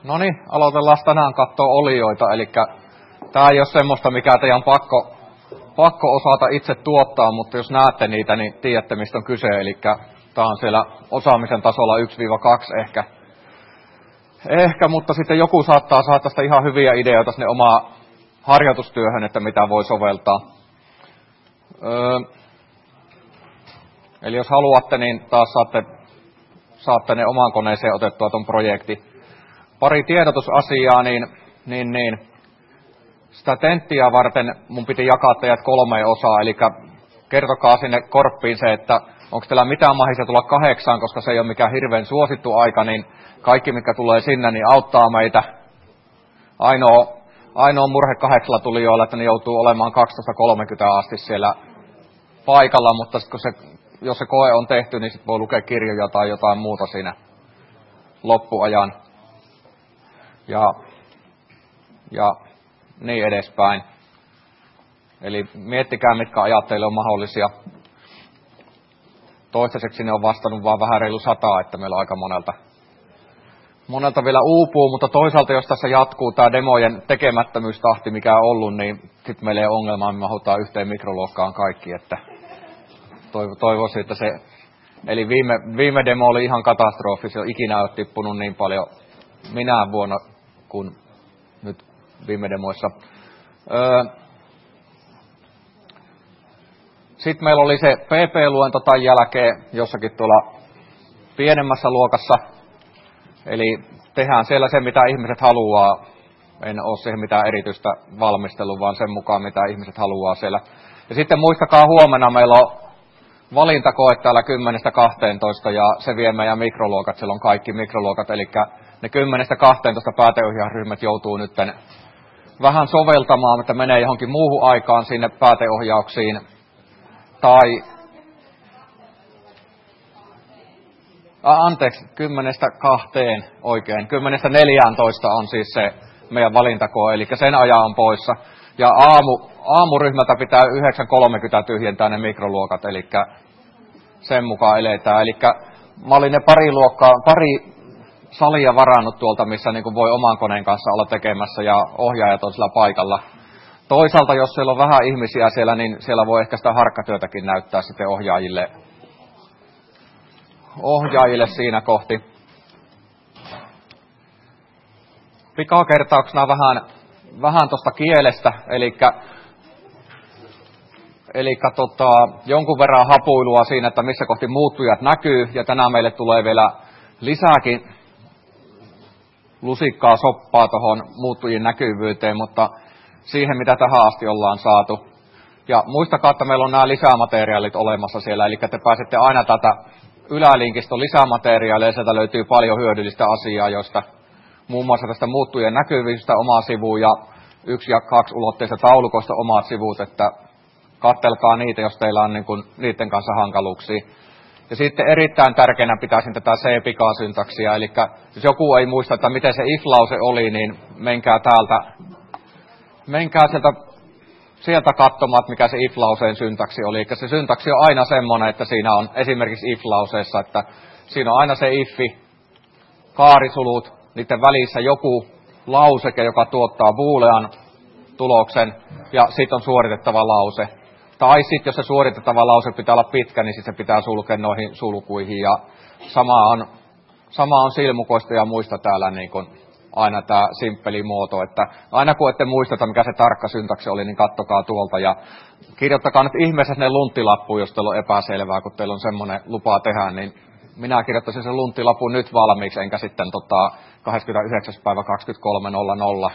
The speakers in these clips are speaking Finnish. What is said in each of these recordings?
Noniin, aloitellaan tänään katsoa olioita, eli tää ei ole semmoista, mikä teidän pakko osata itse tuottaa, mutta jos näette niitä, niin tiedätte mistä on kyse, eli tää on siellä osaamisen tasolla 1-2 ehkä, mutta sitten joku saattaa saada tästä ihan hyviä ideoita sinne omaa harjoitustyöhön, että mitä voi soveltaa. Eli jos haluatte, niin taas saatte ne omaan koneeseen otettua ton projekti. Pari tiedotusasiaa, niin sitä tenttiä varten mun piti jakaa teidät 3 osaa, eli kertokaa sinne korppiin se, että onko teillä mitään mahisia tulla 8, koska se ei ole mikään hirveän suosittu aika, niin kaikki, mitkä tulee sinne, niin auttaa meitä. Ainoa murhe 8 tulijoilla, että ne joutuu olemaan 12:30 asti siellä paikalla, mutta jos se koe on tehty, niin sitten voi lukea kirjoja tai jotain muuta siinä loppuajan. Ja niin edespäin. Eli miettikää, mitkä ajat teille on mahdollisia. Toistaiseksi ne on vastannut vaan vähän reilu 100, että meillä on aika monelta vielä uupuu, mutta toisaalta jos tässä jatkuu tämä demojen tekemättömyystahti, mikä on ollut, niin sitten meillä ei ole ongelmaa, me mahutaan yhteen mikroluokkaan kaikki, että toivoisin, että se. Eli viime demo oli ihan katastrofi, se on ikinä ole tippunut niin paljon minä vuonna kuin nyt viime demoissa. Sitten meillä oli se PP-luento tämän jälkeen jossakin tuolla pienemmässä luokassa. Eli tehdään siellä se, mitä ihmiset haluaa. En ole siihen mitään erityistä valmistelua, vaan sen mukaan, mitä ihmiset haluaa siellä. Ja sitten muistakaa, huomenna meillä on valintakoe täällä 10-12, ja se vie meidän mikroluokat. Siellä on kaikki mikroluokat, eli ne 10-12 pääteohjausryhmät joutuu nyt vähän soveltamaan, että menee johonkin muuhun aikaan sinne pääteohjauksiin. Tai 10-2 oikein. 10-14 on siis se meidän valintakoe, eli sen ajan on poissa. Ja aamuryhmältä pitää 9:30 tyhjentää ne mikroluokat, eli sen mukaan eletään. Eli mä olin ne pari salia varannut tuolta, missä niin voi oman koneen kanssa olla tekemässä ja ohjaajat on sillä paikalla. Toisaalta, jos siellä on vähän ihmisiä siellä, niin siellä voi ehkä sitä harkkatyötäkin näyttää sitten ohjaajille siinä kohti. Pikakertauksena vähän tuosta kielestä, eli jonkun verran hapuilua siinä, että missä kohti muuttujat näkyy, ja tänään meille tulee vielä lisääkin lusikkaa soppaa tuohon muuttujien näkyvyyteen, mutta siihen, mitä tähän asti ollaan saatu. Ja muistakaa, että meillä on nämä lisämateriaalit olemassa siellä, eli te pääsette aina tätä ylälinkistä lisämateriaalia, ja sieltä löytyy paljon hyödyllistä asiaa, joista muun muassa tästä muuttujien näkyvyydestä oma sivu ja 1- ja 2-ulotteisesta taulukosta omat sivut, että kattelkaa niitä, jos teillä on niiden kanssa hankaluuksia. Ja sitten erittäin tärkeänä pitäisin tätä C-pikasyntaksia, eli jos joku ei muista, että miten se if-lause oli, niin menkää sieltä katsomaan, mikä se if-lauseen syntaksi oli. Eli se syntaksi on aina semmoinen, että siinä on esimerkiksi if-lauseessa, että siinä on aina se iffi, kaarisulut, niiden välissä joku lauseke, joka tuottaa boolean tuloksen, ja sitten on suoritettava lause. Tai sitten, jos se suoritettava lause pitää olla pitkä, niin sitten se pitää sulkea noihin sulkuihin. Ja sama on silmukoista ja muista täällä niin kuin aina tämä simppeli muoto. Että aina kun ette muisteta, mikä se tarkka syntaksi oli, niin kattokaa tuolta. Ja kirjoittakaa nyt ihmeessä sinne lunttilappuun, jos teillä on epäselvää, kun teillä on semmoinen lupa tehdä. Niin minä kirjoittaisin sen lunttilapun nyt valmiiksi, enkä sitten 29.23.00.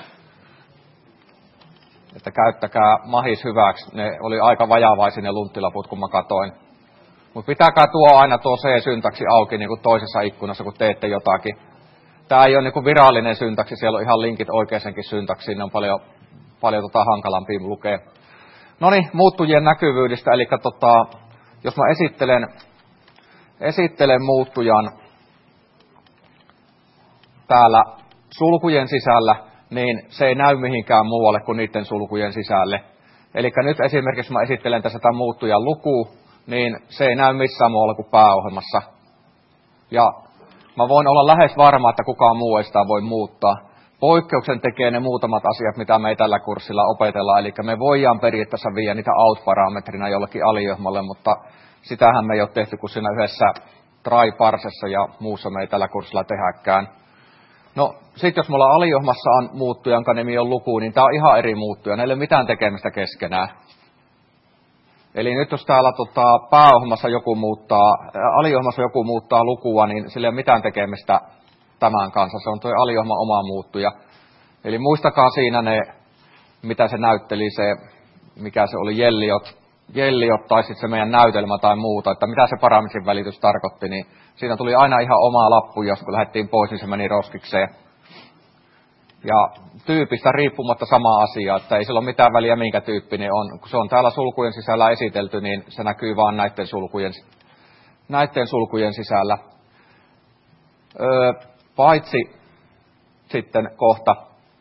Että käyttäkää mahis hyväksi. Ne oli aika vajavaisia ne lunttilaput, kun mä katoin. Mutta pitäkää aina tuo C-syntaksi auki niin kuin toisessa ikkunassa, kun teette jotakin. Tämä ei ole niin kuin virallinen syntaksi, siellä on ihan linkit oikeasenkin syntaksiin, ne on paljon hankalampia lukea. Noniin, muuttujien näkyvyydestä, eli jos mä esittelen muuttujan täällä sulkujen sisällä, niin se ei näy mihinkään muualle kuin niiden sulkujen sisälle. Eli nyt esimerkiksi mä esittelen tässä tämän muuttujan luku, niin se ei näy missään muualla kuin pääohjelmassa. Ja mä voin olla lähes varma, että kukaan muu ei sitä voi muuttaa. Poikkeuksen tekee ne muutamat asiat, mitä me ei tällä kurssilla opetella, eli me voidaan periaatteessa viedä niitä out-parametrina jollekin aliohmalle, mutta sitähän me ei ole tehty kuin siinä yhdessä try-parsessa ja muussa me ei tällä kurssilla tehdäkään. No, sitten jos mulla aliohmassa on muuttuja, jonka nimi on luku, niin tää on ihan eri muuttuja, ne ei ole mitään tekemistä keskenään. Eli nyt jos täällä pääohmassa aliohmassa joku muuttaa lukua, niin sillä ei ole mitään tekemistä tämän kanssa. Se on tuo aliohman oma muuttuja. Eli muistakaa siinä ne, mitä se näytteli, mikä se oli, jelliot tai sitten se meidän näytelmä tai muuta, että mitä se parametrin välitys tarkoitti, niin siinä tuli aina ihan oma lappu, jos kun lähdettiin pois, niin se meni roskikseen. Ja tyypistä riippumatta sama asia, että ei sillä ole mitään väliä minkä tyyppinen on. Kun se on täällä sulkujen sisällä esitelty, niin se näkyy vaan näiden sulkujen sisällä. Paitsi sitten kohta,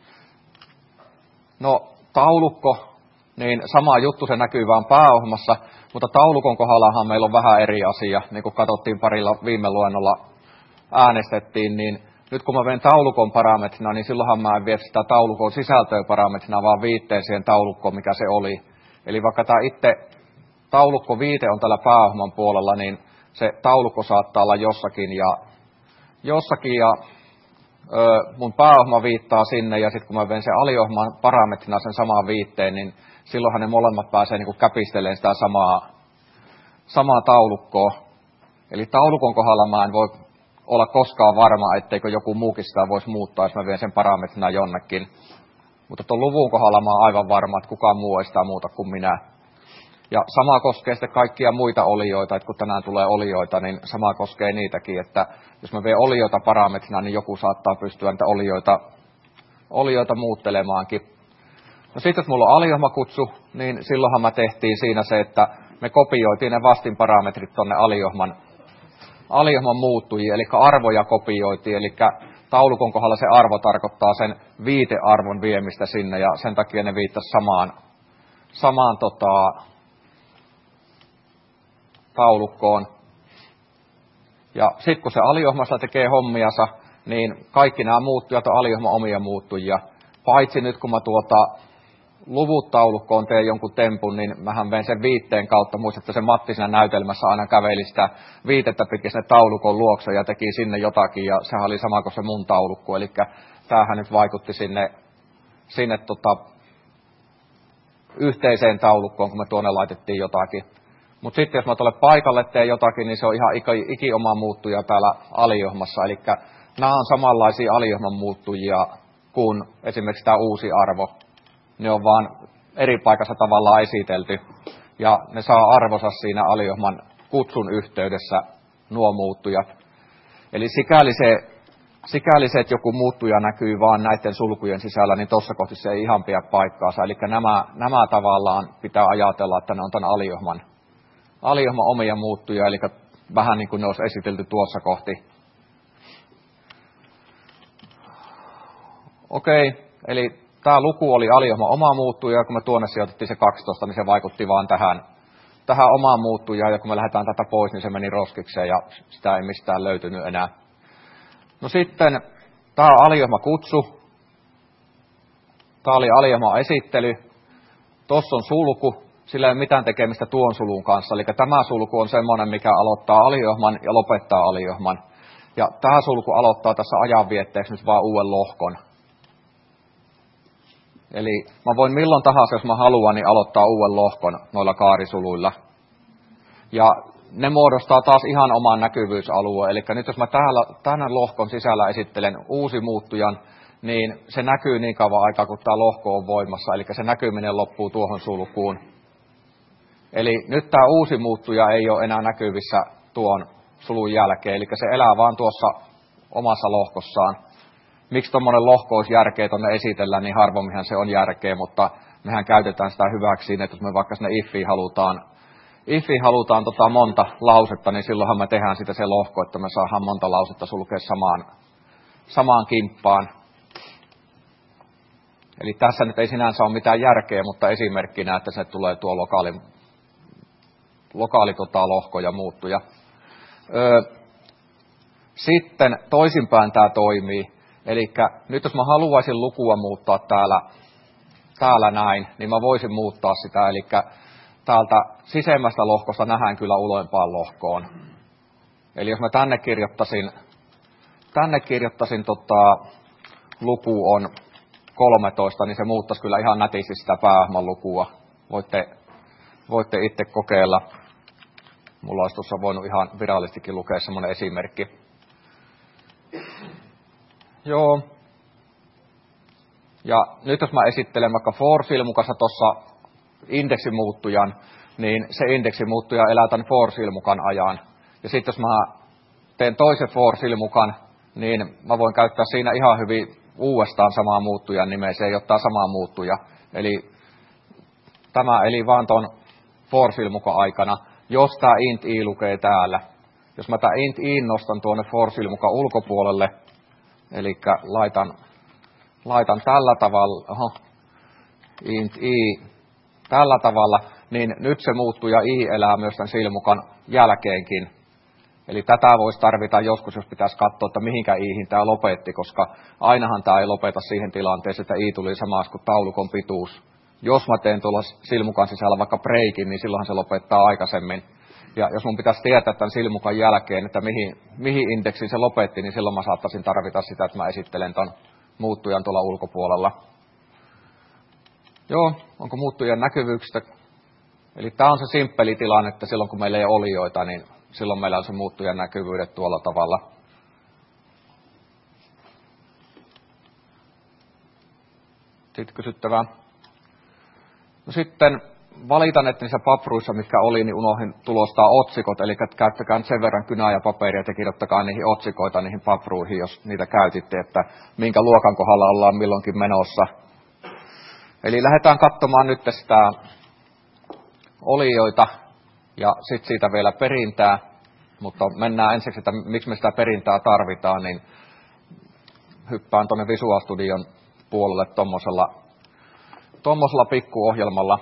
no taulukko, niin sama juttu, se näkyy vaan pääohmassa, mutta taulukon kohdallahan meillä on vähän eri asia, niin kuin katsottiin parilla viime luennolla äänestettiin, niin nyt kun mä vien taulukon parametrina, niin silloinhan mä en vie sitä taulukon sisältöä parametrina, vaan viitteen siihen taulukkoon, mikä se oli. Eli vaikka tämä itse taulukko viite on täällä pääohman puolella, niin se taulukko saattaa olla jossakin ja mun pääohma viittaa sinne, ja sitten kun mä vien sen aliohman parametrina sen samaan viitteen, niin silloinhan ne molemmat pääsee niin kuin käpistelemään sitä samaa taulukkoa. Eli taulukon kohdalla mä en voi olla koskaan varma, etteikö joku muukin sitä voisi muuttaa, jos mä vien sen parametrina jonnekin. Mutta tuon luvun kohdalla mä oon aivan varma, että kukaan muu ei sitä muuta kuin minä. Ja sama koskee sitten kaikkia muita olioita, että kun tänään tulee olioita, niin sama koskee niitäkin, että jos mä vien olioita parametrina, niin joku saattaa pystyä niitä olioita muuttelemaankin. No sitten, jos mulla on aliohmakutsu, niin silloinhan mä tehtiin siinä se, että me kopioitiin ne vastinparametrit tonne aliohman muuttujiin, eli arvoja kopioitiin, eli taulukon kohdalla se arvo tarkoittaa sen viitearvon viemistä sinne, ja sen takia ne viittasi samaan taulukkoon. Ja sitten kun se aliohmassa tekee hommiansa, niin kaikki nämä muuttujat on aliohman omia muuttujia. Paitsi nyt kun mä luvut taulukkoon teen jonkun tempun, niin mähän ven sen viitteen kautta. Muistatte, se Matti siinä näytelmässä aina käveli sitä viitettä pitkin sinne taulukon luokse ja teki sinne jotakin, ja sehän oli sama kuin se mun taulukko. Eli tämähän nyt vaikutti sinne yhteiseen taulukkoon, kun me tuonne laitettiin jotakin. Mutta sitten jos mä tuolle paikalle teen jotakin, niin se on ihan ikioma muuttuja täällä aliohmassa. Eli nämä on samanlaisia aliohman muuttujia kuin esimerkiksi tämä uusi arvo. Ne on vaan eri paikassa tavallaan esitelty. Ja ne saa arvonsa siinä aliohman kutsun yhteydessä, nuo muuttujat. Eli sikäli se, että joku muuttuja näkyy vaan näiden sulkujen sisällä, niin tuossa kohti se ei ihan pidä paikkaansa. Eli nämä tavallaan pitää ajatella, että ne on tämän aliohman omia muuttuja, eli vähän niin kuin ne olisi esitelty tuossa kohti. Okei, eli tämä luku oli aliohman oma muuttuja, ja kun me tuonne sijoitettiin se 12, niin se vaikutti vaan tähän omaan muuttujaan, ja kun me lähdetään tätä pois, niin se meni roskikseen, ja sitä ei mistään löytynyt enää. No sitten, tämä on aliohmakutsu. Tämä oli aliohman esittely. Tuossa on sulku. Sillä ei ole mitään tekemistä tuon sulun kanssa. Eli tämä sulku on semmoinen, mikä aloittaa aliohman ja lopettaa aliohman. Ja tämä sulku aloittaa tässä ajanvietteeksi nyt vaan uuden lohkon. Eli mä voin milloin tahansa, jos mä haluan, niin aloittaa uuden lohkon noilla kaarisuluilla. Ja ne muodostaa taas ihan oman näkyvyysalueen. Eli nyt jos mä tämän lohkon sisällä esittelen uusi muuttujan, niin se näkyy niin kauan aikaa, kun tämä lohko on voimassa. Eli se näkyminen loppuu tuohon sulkuun. Eli nyt tämä uusi muuttuja ei ole enää näkyvissä tuon sulun jälkeen. Eli se elää vaan tuossa omassa lohkossaan. Miksi tuommoinen lohko olisi järkeä tuonne esitellä, niin harvomminhan se on järkeä, mutta mehän käytetään sitä hyväksi, että jos me vaikka sinne ifiin halutaan monta lausetta, niin silloinhan me tehdään sitä se lohko, että me saadaan monta lausetta sulkea samaan kimppaan. Eli tässä nyt ei sinänsä ole mitään järkeä, mutta esimerkkinä, että se tulee tuo lokaali lohko ja muuttuja. Sitten toisinpäin tämä toimii. Eli nyt jos mä haluaisin lukua muuttaa täällä näin, niin mä voisin muuttaa sitä. Eli täältä sisemmästä lohkosta nähdään kyllä ulempaan lohkoon. Eli jos mä tänne kirjoittaisin luku on 13, niin se muuttaisi kyllä ihan nätisti sitä pääohjelman lukua. Voitte itse kokeilla. Mulla olisi tuossa voinut ihan virallistikin lukea semmoinen esimerkki. Joo. Ja nyt jos mä esittelen vaikka for-silmukassa tuossa indeksimuuttujan, niin se indeksimuuttuja elää tämän for-silmukan ajan. Ja sitten jos mä teen toisen for-silmukan, niin mä voin käyttää siinä ihan hyvin uudestaan samaa muuttujan nimeä, se ei ole samaa muuttuja. Eli tämä eli vaan tuon for-silmukan aikana, jos tämä int i lukee täällä. Jos mä tämä int i nostan tuonne for-silmukan ulkopuolelle, eli laitan tällä tavalla, int i tällä tavalla, niin nyt se muuttuja i elää myös tämän silmukan jälkeenkin. Eli tätä voisi tarvita joskus, jos pitäisi katsoa, että mihinkä iihin tämä lopetti, koska ainahan tämä ei lopeta siihen tilanteeseen, että i tuli samassa kuin taulukon pituus. Jos mä teen tuolla silmukan sisällä vaikka breikin, niin silloinhan se lopettaa aikaisemmin. Ja jos mun pitäisi tietää tämän silmukan jälkeen, että mihin indeksiin se lopetti, niin silloin mä saattaisin tarvita sitä, että mä esittelen ton muuttujan tuolla ulkopuolella. Joo, onko muuttujan näkyvyyksistä? Eli tämä on se simppeli tilanne, että silloin kun meillä ei ole olioita, niin silloin meillä on se muuttujan näkyvyydet tuolla tavalla. Sitten kysyttävää. No sitten valitan, että niissä papruissa, mitkä oli, niin unohdin tulostaa otsikot. Eli käyttäkää sen verran kynää ja paperia, että kirjoittakaa niihin otsikoita niihin papruihin, jos niitä käytitte, että minkä luokan kohdalla ollaan milloinkin menossa. Eli lähdetään katsomaan nyt sitä olioita ja sitten siitä vielä perintää. Mutta mennään ensiksi, että miksi me sitä perintää tarvitaan, niin hyppään tuonne Visual Studion puolelle tuommoisella pikkuohjelmalla.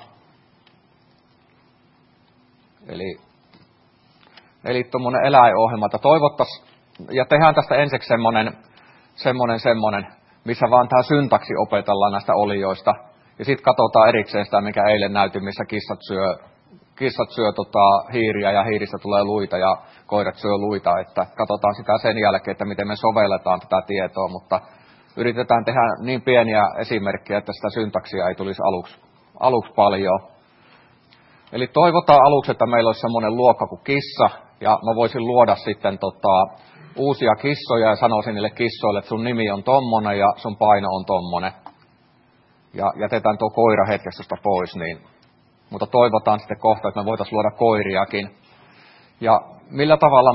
Eli tuommoinen eläinohjelma, että toivottaisiin, ja tehdään tästä ensiksi semmoinen, missä vaan tämä syntaksi opetellaan näistä olioista. Ja sitten katsotaan erikseen sitä, mikä eilen näytin, missä kissat syö hiiriä ja hiiristä tulee luita ja koirat syö luita. Että katsotaan sitä sen jälkeen, että miten me sovelletaan tätä tietoa, mutta yritetään tehdä niin pieniä esimerkkejä, että sitä syntaksia ei tulisi aluksi paljon. Eli toivotaan aluksi, että meillä olisi semmoinen luokka kuin kissa, ja mä voisin luoda sitten uusia kissoja ja sanoisin niille kissoille, että sun nimi on tommonen ja sun paino on tommonen. Ja jätetään tuo koira hetkeksi tuosta pois, niin. Mutta toivotaan sitten kohta, että me voitaisiin luoda koiriakin. Ja millä tavalla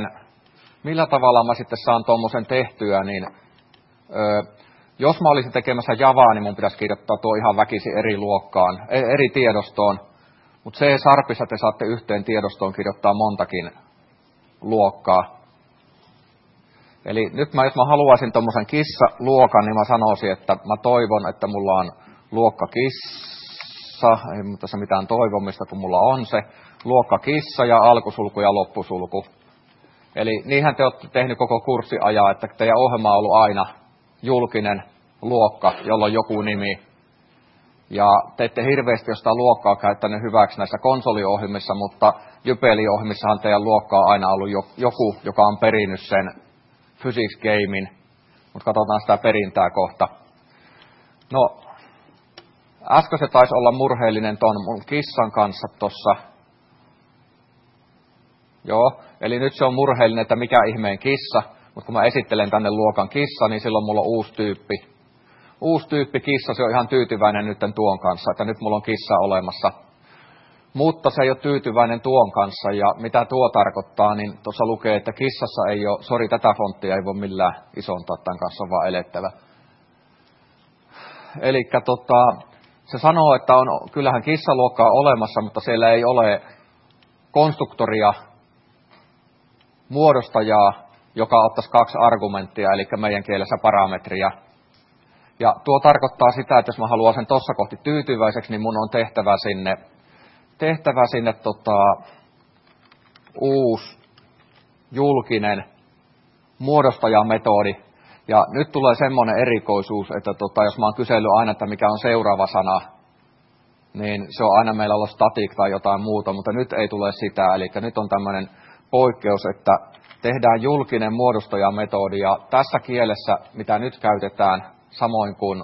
mä sitten saan tuommoisen tehtyä, niin jos mä olisin tekemässä Javaa, niin mun pitäisi kirjoittaa tuo ihan väkisin eri luokkaan, eri tiedostoon. Mutta C-sharpissa te saatte yhteen tiedostoon kirjoittaa montakin luokkaa. Eli nyt jos mä haluaisin tuommoisen kissaluokan, niin mä sanoisin, että mä toivon, että mulla on luokka kissa, ei tässä mitään toivomista, kun mulla on se luokka kissa ja alkusulku ja loppusulku. Eli niinhän te olette tehnyt koko kurssiajan, että teidän ohjelma on ollut aina julkinen luokka, jolla on joku nimi. Ja te ette hirveästi jostain luokkaa käyttänyt hyväksi näissä konsoliohjelmissa, mutta Jypeli-ohjelmissahan teidän luokka on aina ollut joku, joka on perinnyt sen physics gamein. Mutta katsotaan sitä perintää kohta. No, äsken se taisi olla murheellinen ton mun kissan kanssa tossa. Joo, eli nyt se on murheellinen, että mikä ihmeen kissa. Mutta kun mä esittelen tänne luokan kissa, niin silloin mulla on uusi tyyppi kissa, se on ihan tyytyväinen nyt tuon kanssa, että nyt mulla on kissa olemassa. Mutta se ei ole tyytyväinen tuon kanssa, ja mitä tuo tarkoittaa, niin tuossa lukee, että kissassa ei ole, tätä fonttia ei voi millään isontaa, tämän kanssa on vaan elettävä. Eli se sanoo, että kyllähän kissaluokka on olemassa, mutta siellä ei ole konstruktoria, muodostajaa, joka ottaisi 2 argumenttia, eli meidän kielessä parametria. Ja tuo tarkoittaa sitä, että jos mä haluan sen tuossa kohti tyytyväiseksi, niin mun on tehtävä sinne uusi julkinen muodostajametodi. Ja nyt tulee semmoinen erikoisuus, että jos mä oon kysellyt aina, että mikä on seuraava sana, niin se on aina meillä ollut static tai jotain muuta, mutta nyt ei tule sitä. Eli nyt on tämmöinen poikkeus, että tehdään julkinen muodostajametodi. Ja tässä kielessä, mitä nyt käytetään, samoin kuin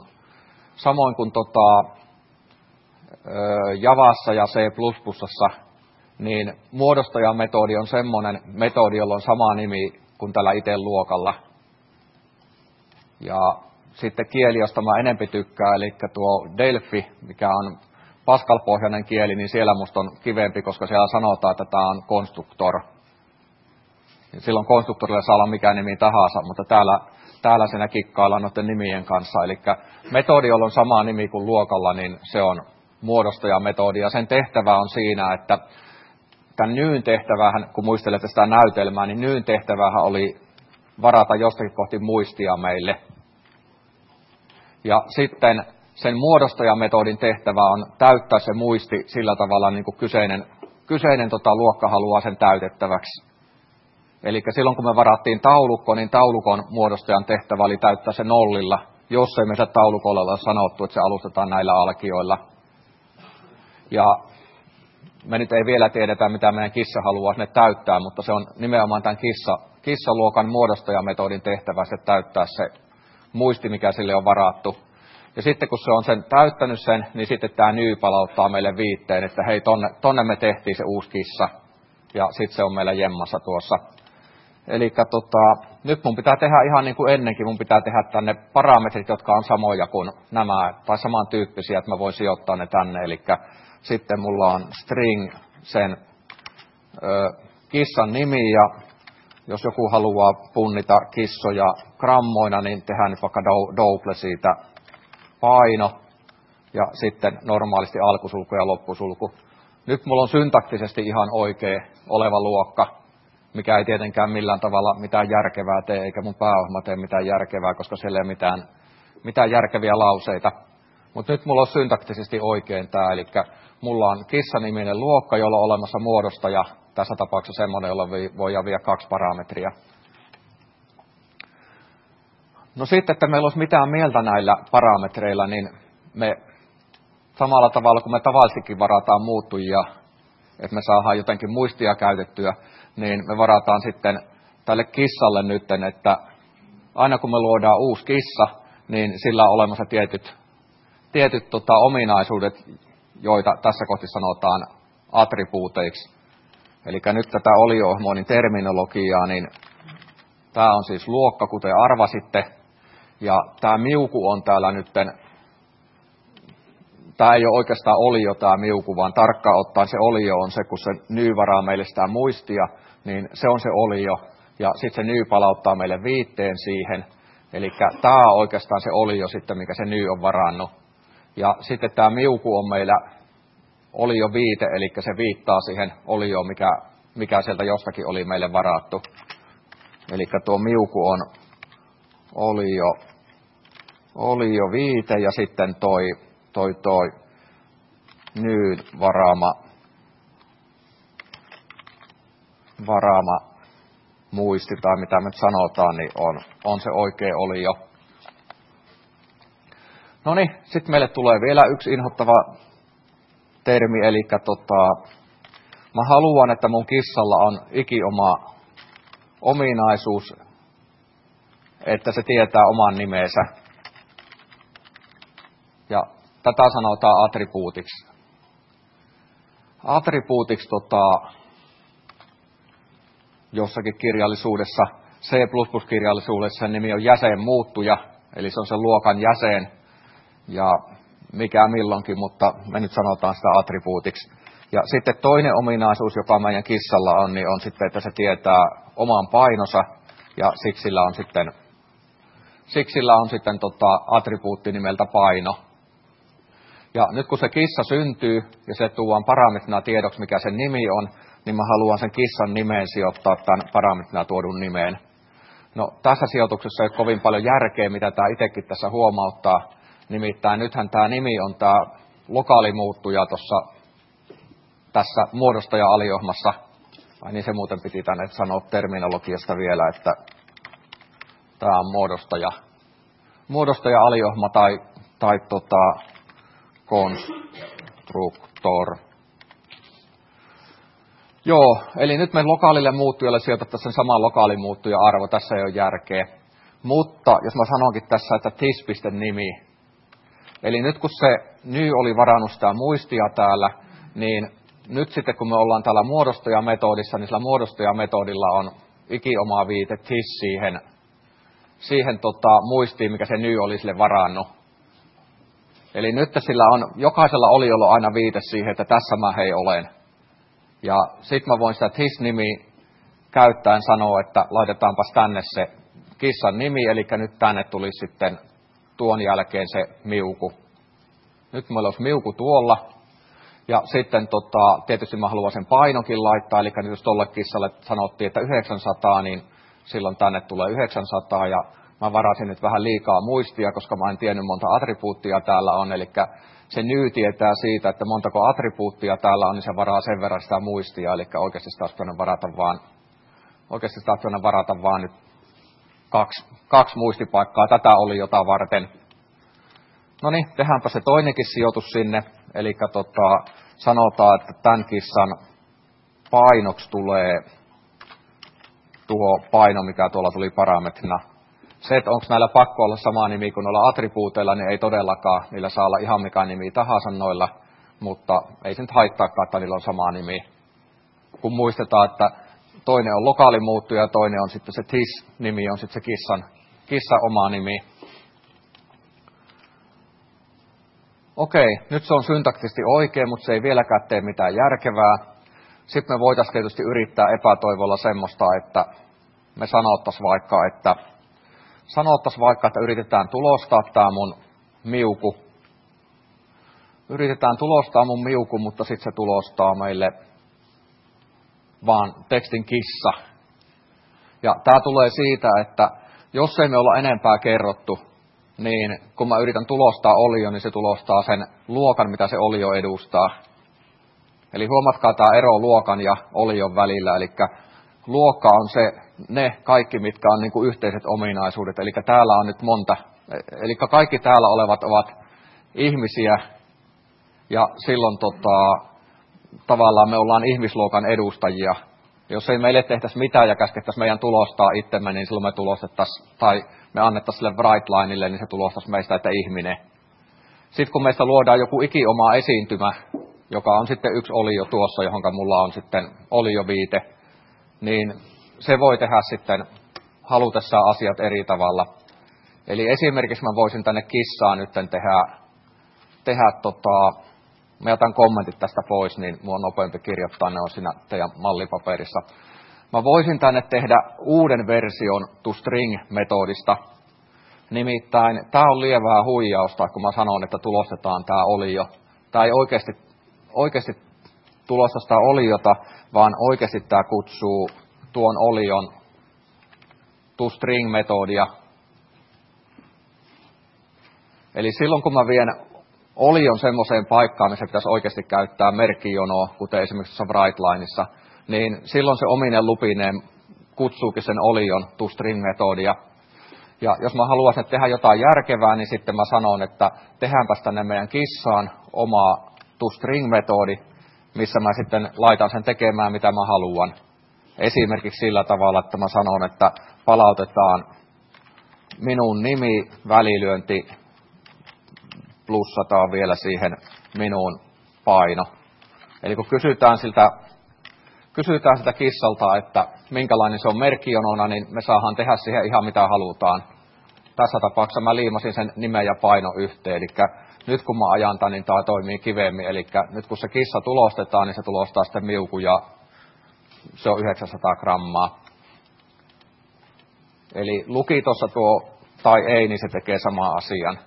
Javassa ja C++, niin muodostajametodi on semmoinen metodi, jolla on sama nimi kuin tällä itse luokalla. Ja sitten kieli, josta mä enempi tykkään, eli tuo Delphi, mikä on Pascal-pohjainen kieli, niin siellä musta on kivempi, koska siellä sanotaan, että tämä on konstruktor. Silloin konstruktorille saa olla mikä nimi tahansa, mutta täällä siinä kikkaillaan noiden nimien kanssa. Eli metodi, jolla on sama nimi kuin luokalla, niin se on muodostajametodi. Ja sen tehtävä on siinä, että tämän nyyn tehtävähän, kun muistelette sitä näytelmää, niin nyyn tehtävähän oli varata jostakin kohti muistia meille. Ja sitten sen muodostajametodin tehtävä on täyttää se muisti sillä tavalla, niin kuin kyseinen luokka haluaa sen täytettäväksi. Eli silloin kun me varattiin taulukko, niin taulukon muodostajan tehtävä oli täyttää se nollilla, jos ei me se taulukolla ole sanottu, että se alustetaan näillä alkioilla. Ja me nyt ei vielä tiedetä, mitä meidän kissa haluaa sinne täyttää, mutta se on nimenomaan tämän kissaluokan muodostajametodin tehtävä, se täyttää se muisti, mikä sille on varattu. Ja sitten kun se on sen täyttänyt sen, niin sitten tämä ny palauttaa meille viitteen, että hei, tonne me tehtiin se uusi kissa. Ja sitten se on meillä jemmassa tuossa. Eli nyt mun pitää tehdä ihan niin kuin ennenkin, mun pitää tehdä tänne parametrit, jotka on samoja kuin nämä, tai samantyyppisiä, että mä voin sijoittaa ne tänne. Eli sitten mulla on string sen kissan nimi, ja jos joku haluaa punnita kissoja grammoina, niin tehdään nyt vaikka double siitä paino, ja sitten normaalisti alkusulku ja loppusulku. Nyt mulla on syntaktisesti ihan oikea oleva luokka, mikä ei tietenkään millään tavalla mitään järkevää tee, eikä mun pääohjelma tee mitään järkevää, koska siellä ei ole mitään järkeviä lauseita. Mutta nyt mulla on syntaktisesti oikein tämä, eli mulla on kissaniminen luokka, jolla on olemassa muodostaja, tässä tapauksessa semmoinen, jolla voi vielä 2 parametria. No sitten, että meillä olisi mitään mieltä näillä parametreilla, niin me samalla tavalla kuin me tavallisestikin varataan muuttujia, että me saadaan jotenkin muistia käytettyä, niin me varataan sitten tälle kissalle nytten, että aina kun me luodaan uusi kissa, niin sillä on olemassa tietyt ominaisuudet, joita tässä kohti sanotaan attribuuteiksi. Eli nyt tätä olio-ohjelmoinnin terminologiaa, niin tämä on siis luokka, kuten arvasitte, ja tämä miuku on täällä nytten. Tämä ei ole oikeastaan olio tämä miuku, vaan tarkkaan ottaen se olio on se, kun se ny varaa meille sitä muistia, niin se on se olio. Ja sitten se ny palauttaa meille viitteen siihen. Eli tämä on oikeastaan se olio sitten, mikä se ny on varannut. Ja sitten tämä miuku on meillä olio viite, eli se viittaa siihen olioon, mikä sieltä jostakin oli meille varattu. Eli tuo miuku on olio viite ja sitten toi nyyn varaama muisti, tai mitä me sanotaan, niin on se oikea olio. No niin, sitten meille tulee vielä yksi inhottava termi, eli mä haluan, että mun kissalla on ikioma ominaisuus, että se tietää oman nimensä. Ja tätä sanotaan attribuutiksi. Attribuutiksi jossakin kirjallisuudessa, C++-kirjallisuudessa sen nimi on jäsenmuuttuja, eli se on se luokan jäsen, ja mikä milloinkin, mutta me nyt sanotaan sitä attribuutiksi. Ja sitten toinen ominaisuus, joka meidän kissalla on, niin on sitten, että se tietää oman painonsa, ja siksi sillä on sitten attribuutti nimeltä paino. Ja nyt kun se kissa syntyy, ja se tuodaan parametrina tiedoksi, mikä sen nimi on, niin mä haluan sen kissan nimeen sijoittaa tämän parametrina tuodun nimeen. No tässä sijoituksessa ei ole kovin paljon järkeä, mitä tämä itsekin tässä huomauttaa. Nimittäin nythän tämä nimi on tämä lokaalimuuttuja tässä muodostaja-aliohmassa. Ai niin, se muuten piti tänne sanoa terminologiasta vielä, että Tämä on muodostaja aliohma tai konstruktor. Joo, eli nyt me lokaalille muuttujalle sijoitettaisiin sen saman lokaalimuuttuja arvo, tässä ei ole järkeä. Mutta jos mä sanonkin tässä, että tis.nimi, eli nyt kun se ny oli varannut sitä muistia täällä, niin nyt sitten kun me ollaan täällä muodostajametodissa, niin sillä muodostajametodilla on ikioma viite tis siihen muistiin, mikä se ny oli sille varannut. Eli nyt sillä on jokaisella oliolla aina viite siihen, että tässä mä hei olen. Ja sitten mä voin sitä tis-nimi käyttäen sanoa, että laitetaanpas tänne se kissan nimi, eli nyt tänne tulisi sitten tuon jälkeen se miuku. Nyt meillä olisi miuku tuolla. Ja sitten tietysti mä haluan sen painokin laittaa, eli jos tolle kissalle sanottiin, että 900, niin silloin tänne tulee 900, ja mä varasin nyt vähän liikaa muistia, koska mä en tiennyt monta attribuuttia täällä on, eli se ny tietää siitä, että montako attribuuttia täällä on, niin se varaa sen verran sitä muistia, eli oikeasti sitä olisi pitänyt varata vaan nyt kaksi muistipaikkaa tätä oli jota varten. No niin, tehdäänpä se toinenkin sijoitus sinne, eli sanotaan, että tämän kissan painoksi tulee tuo paino, mikä tuolla tuli parametrina. Se, että onko näillä pakko olla sama nimi kuin noilla attribuuteilla, niin ei todellakaan. Niillä saa olla ihan mikä nimi tahansa noilla, mutta ei se nyt haittaakaan, että niillä on sama nimi. Kun muistetaan, että toinen on lokaalimuuttuja ja toinen on sitten se tis-nimi, on sitten se kissan oma nimi. Okei, nyt se on syntaktisesti oikein, mutta se ei vieläkään tee mitään järkevää. Sitten me voitaisiin tietysti yrittää epätoivolla semmoista, että me sanottaisiin vaikka, että yritetään tulostaa tämä mun miuku. Yritetään tulostaa mun miuku, mutta sitten se tulostaa meille vaan tekstin kissa. Ja tämä tulee siitä, että jos ei me olla enempää kerrottu, niin kun mä yritän tulostaa olio, niin se tulostaa sen luokan, mitä se olio edustaa. Eli huomatkaa tämä ero luokan ja olion välillä, eli luokka on ne kaikki, mitkä on niin kuin yhteiset ominaisuudet, eli täällä on nyt monta, eli kaikki täällä olevat ovat ihmisiä, ja silloin tavallaan me ollaan ihmisluokan edustajia. Jos ei meille tehtäisi mitään ja käskettäisiin meidän tulostaa itsemme, niin silloin me tulostettaisiin, tai me annettaisiin sille Brightlinelle, niin se tulostaisi meistä, että ihminen. Sitten kun meistä luodaan joku ikioma esiintymä, joka on sitten yksi olio tuossa, johon mulla on sitten olioviite, niin se voi tehdä sitten halutessaan asiat eri tavalla. Eli esimerkiksi mä voisin tänne kissaan nyt tehdä mä jätän kommentit tästä pois, niin mua on nopeampi kirjoittaa, ne on siinä teidän mallipaperissa. Mä voisin tänne tehdä uuden version toString-metodista. Nimittäin tämä on lievää huijausta, kun mä sanon, että tulostetaan tämä olio. Tämä ei oikeasti tulosta sitä oliota, vaan oikeasti tämä kutsuu tuon olion toString-metodia. Eli silloin kun mä vien olion semmoiseen paikkaan, missä pitäisi oikeasti käyttää merkkijonoa, kuten esimerkiksi Brightlineissa, niin silloin se ominen lupineen kutsuukin sen olion toString-metodia. Ja jos mä haluaisin tehdä jotain järkevää, niin sitten mä sanon, että tehdäänpäs tänne meidän kissaan oma toString-metodi, missä mä sitten laitan sen tekemään, mitä mä haluan. Esimerkiksi sillä tavalla, että mä sanon, että palautetaan minun nimi, välilyönti, plussataan vielä siihen minun paino. Eli kun kysytään siltä kissalta, että minkälainen se on merkkijonona, niin me saadaan tehdä siihen ihan mitä halutaan. Tässä tapauksessa mä liimasin sen nimen ja paino yhteen, eli nyt kun mä ajan tämän, niin tämä toimii kivemmin. Eli nyt kun se kissa tulostetaan, niin se tulostaa sitten miuku ja se on 900 grammaa. Eli luki tuossa tuo tai ei, niin se tekee samaa asian.